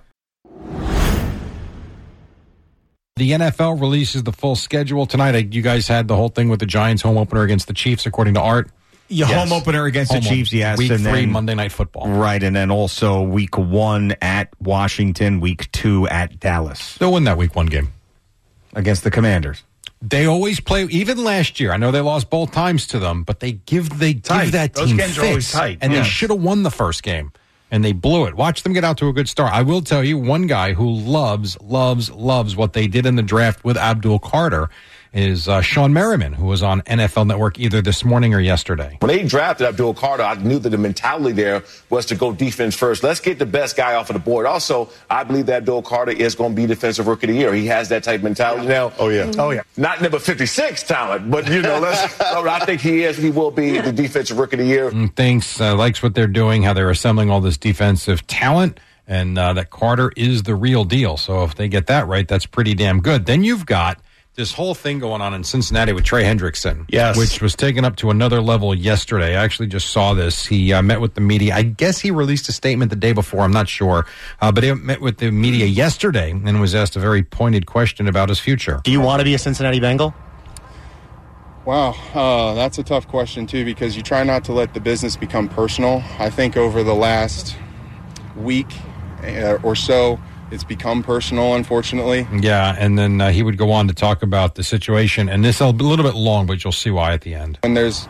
The NFL releases the full schedule tonight. You guys had the whole thing with the Giants home opener against the Chiefs, according to Art. Yes. Home opener against the Chiefs, yes. Week and 3, then, Monday Night Football. Right, and then also Week 1 at Washington, Week 2 at Dallas. They'll win that Week 1 game. Against the Commanders. They always play, even last year. I know they lost both times to them, but they give that Those team games fits. are always tight. And they should have won the first game, and they blew it. Watch them get out to a good start. I will tell you, one guy who loves what they did in the draft with Abdul Carter is Sean Merriman, who was on NFL Network either this morning or yesterday. When they drafted Abdul Carter, I knew that the mentality there was to go defense first. Let's get the best guy off of the board. Also, I believe that Abdul Carter is going to be Defensive Rookie of the Year. He has that type of mentality now. Oh, yeah. Not number 56 talent, but, I think he will be the Defensive Rookie of the Year. Likes what they're doing, how they're assembling all this defensive talent, and that Carter is the real deal. So if they get that right, that's pretty damn good. Then you've got this whole thing going on in Cincinnati with Trey Hendrickson, yes, which was taken up to another level yesterday. I actually just saw this. He met with the media. I guess he released a statement the day before. I'm not sure. But he met with the media yesterday and was asked a very pointed question about his future. Do you want to be a Cincinnati Bengal? Wow, that's a tough question, too, because you try not to let the business become personal. I think over the last week or so, it's become personal, unfortunately. Yeah, and then he would go on to talk about the situation, and this is a little bit long, but you'll see why at the end. When there's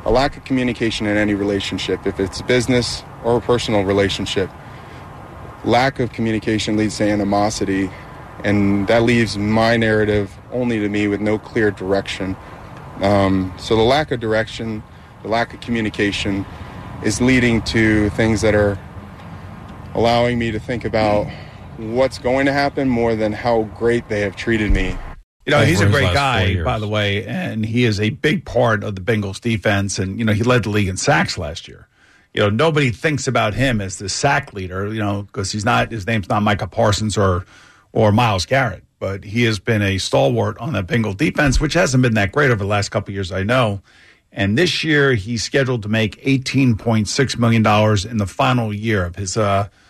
a lack of communication in any relationship, if it's a business or a personal relationship, lack of communication leads to animosity, and that leaves my narrative only to me with no clear direction. So the lack of direction, the lack of communication is leading to things that are allowing me to think about what's going to happen more than how great they have treated me. You know, he's a great guy, by the way, and he is a big part of the Bengals defense. And, you know, he led the league in sacks last year. You know, nobody thinks about him as the sack leader, you know, because his name's not Micah Parsons or Myles Garrett. But he has been a stalwart on that Bengal defense, which hasn't been that great over the last couple of years, I know. And this year, he's scheduled to make $18.6 million in the final year of his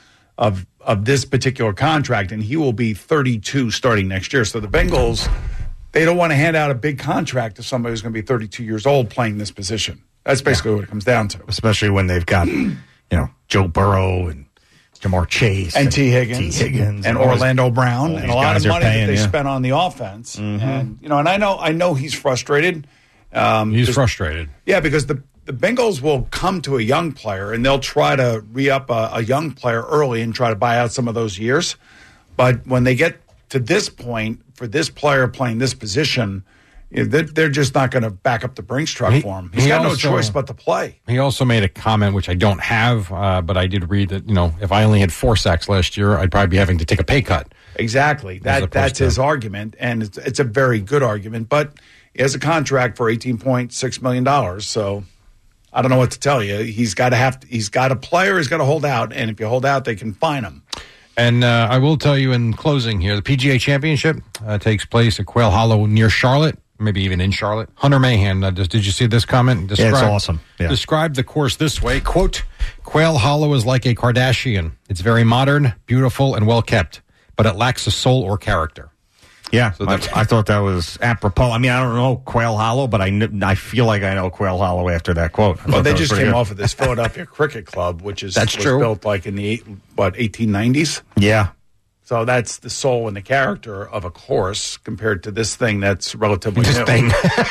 of this particular contract, and he will be 32 starting next year. So the Bengals, they don't want to hand out a big contract to somebody who's going to be 32 years old playing this position. That's basically what it comes down to. Especially when they've got, you know, Joe Burrow and Jamar Chase and T. Higgins and Orlando Brown and a lot of money that they spent on the offense. Mm-hmm. And, you know, and I know he's frustrated. He's frustrated. Yeah, because the Bengals will come to a young player and they'll try to re-up a young player early and try to buy out some of those years. But when they get to this point, for this player playing this position, you know, they're just not going to back up the Brinks truck for him. He's got no choice but to play. He also made a comment, which I don't have, but I did read that, you know, if I only had 4 sacks last year, I'd probably be having to take a pay cut. Exactly. That's his argument, and it's a very good argument. But he has a contract for $18.6 million, so I don't know what to tell you. He's got a player, he's got to hold out, and if you hold out, they can fine him. And I will tell you in closing here, the PGA Championship takes place at Quail Hollow near Charlotte, maybe even in Charlotte. Hunter Mahan, did you see this comment? Yeah, it's awesome. Yeah. Describe the course this way, quote, Quail Hollow is like a Kardashian. It's very modern, beautiful, and well-kept, but it lacks a soul or character. Yeah, so I thought that was apropos. I mean, I don't know Quail Hollow, but I feel like I know Quail Hollow after that quote. Well, they just came off of this Philadelphia Cricket Club, which was built like in the 1890s. Yeah. So that's the soul and the character of a course compared to this thing that's relatively this new. Thing.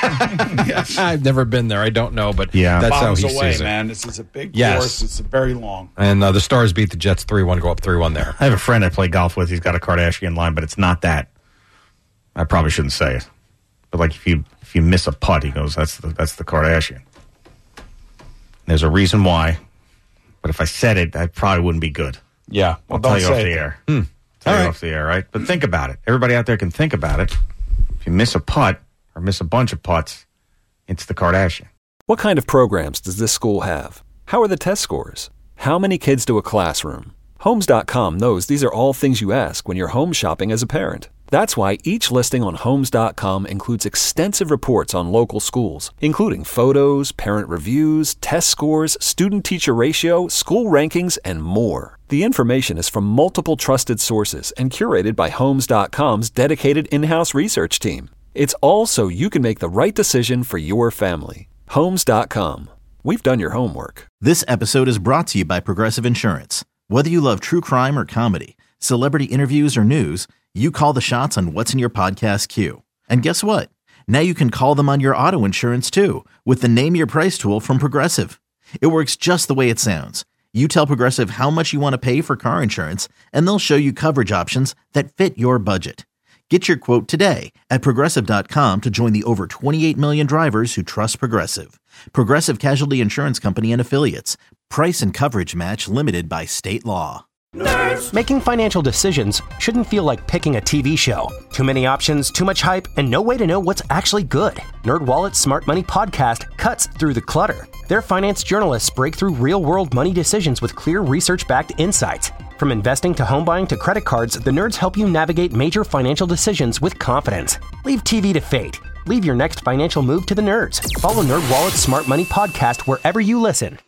Yes. I've never been there. I don't know, but yeah, that's Bombs how he away, sees it. Man. This is a big course. It's very long. And the Stars beat the Jets 3-1, go up 3-1 there. I have a friend I play golf with. He's got a Kardashian line, but it's not that. I probably shouldn't say it, but like if you miss a putt, he goes, "That's the Kardashian." There's a reason why, but if I said it, I probably wouldn't be good. Yeah, I'll tell you off the air. Tell you off the air, right? But think about it. Everybody out there can think about it. If you miss a putt or miss a bunch of putts, it's the Kardashian. What kind of programs does this school have? How are the test scores? How many kids do a classroom? Homes.com knows these are all things you ask when you're home shopping as a parent. That's why each listing on Homes.com includes extensive reports on local schools, including photos, parent reviews, test scores, student-teacher ratio, school rankings, and more. The information is from multiple trusted sources and curated by Homes.com's dedicated in-house research team. It's all so you can make the right decision for your family. Homes.com. We've done your homework. This episode is brought to you by Progressive Insurance. Whether you love true crime or comedy, celebrity interviews or news, you call the shots on what's in your podcast queue. And guess what? Now you can call them on your auto insurance too with the Name Your Price tool from Progressive. It works just the way it sounds. You tell Progressive how much you want to pay for car insurance, and they'll show you coverage options that fit your budget. Get your quote today at Progressive.com to join the over 28 million drivers who trust Progressive. Progressive Casualty Insurance Company and Affiliates. Price and coverage match limited by state law. Nerds. Making financial decisions shouldn't feel like picking a TV show. Too many options, too much hype, and no way to know what's actually good. NerdWallet's Smart Money Podcast cuts through the clutter. Their finance journalists break through real-world money decisions with clear research-backed insights. From investing to home buying to credit cards, the nerds help you navigate major financial decisions with confidence. Leave TV to fate. Leave your next financial move to the nerds. Follow NerdWallet's Smart Money Podcast wherever you listen.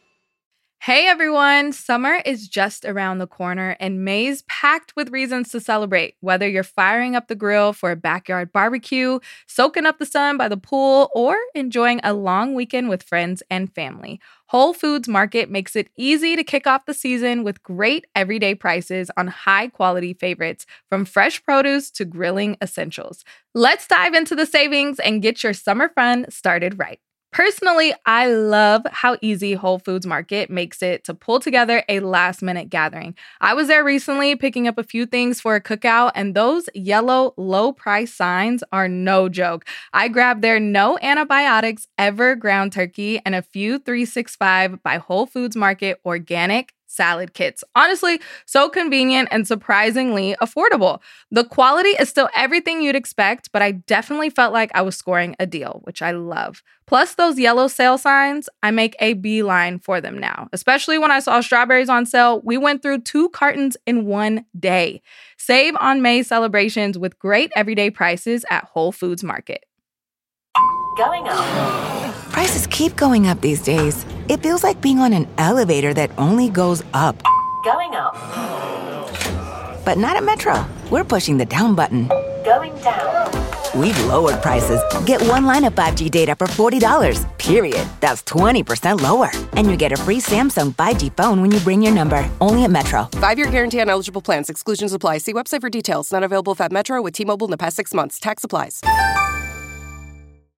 Hey everyone, summer is just around the corner and May's packed with reasons to celebrate. Whether you're firing up the grill for a backyard barbecue, soaking up the sun by the pool, or enjoying a long weekend with friends and family, Whole Foods Market makes it easy to kick off the season with great everyday prices on high-quality favorites, from fresh produce to grilling essentials. Let's dive into the savings and get your summer fun started right. Personally, I love how easy Whole Foods Market makes it to pull together a last-minute gathering. I was there recently picking up a few things for a cookout, and those yellow low-price signs are no joke. I grabbed their no antibiotics ever ground turkey and a few 365 by Whole Foods Market organic salad kits. Honestly, so convenient and surprisingly affordable. The quality is still everything you'd expect, but I definitely felt like I was scoring a deal, which I love. Plus those yellow sale signs, I make a beeline for them now. Especially when I saw strawberries on sale, we went through 2 cartons in one day. Save on May celebrations with great everyday prices at Whole Foods Market. Going up. Prices keep going up these days. It feels like being on an elevator that only goes up. Going up. But not at Metro. We're pushing the down button. Going down. We've lowered prices. Get one line of 5G data for $40, period. That's 20% lower. And you get a free Samsung 5G phone when you bring your number. Only at Metro. 5-year guarantee on eligible plans. Exclusions apply. See website for details. Not available if at Metro with T-Mobile in the past 6 months. Tax applies.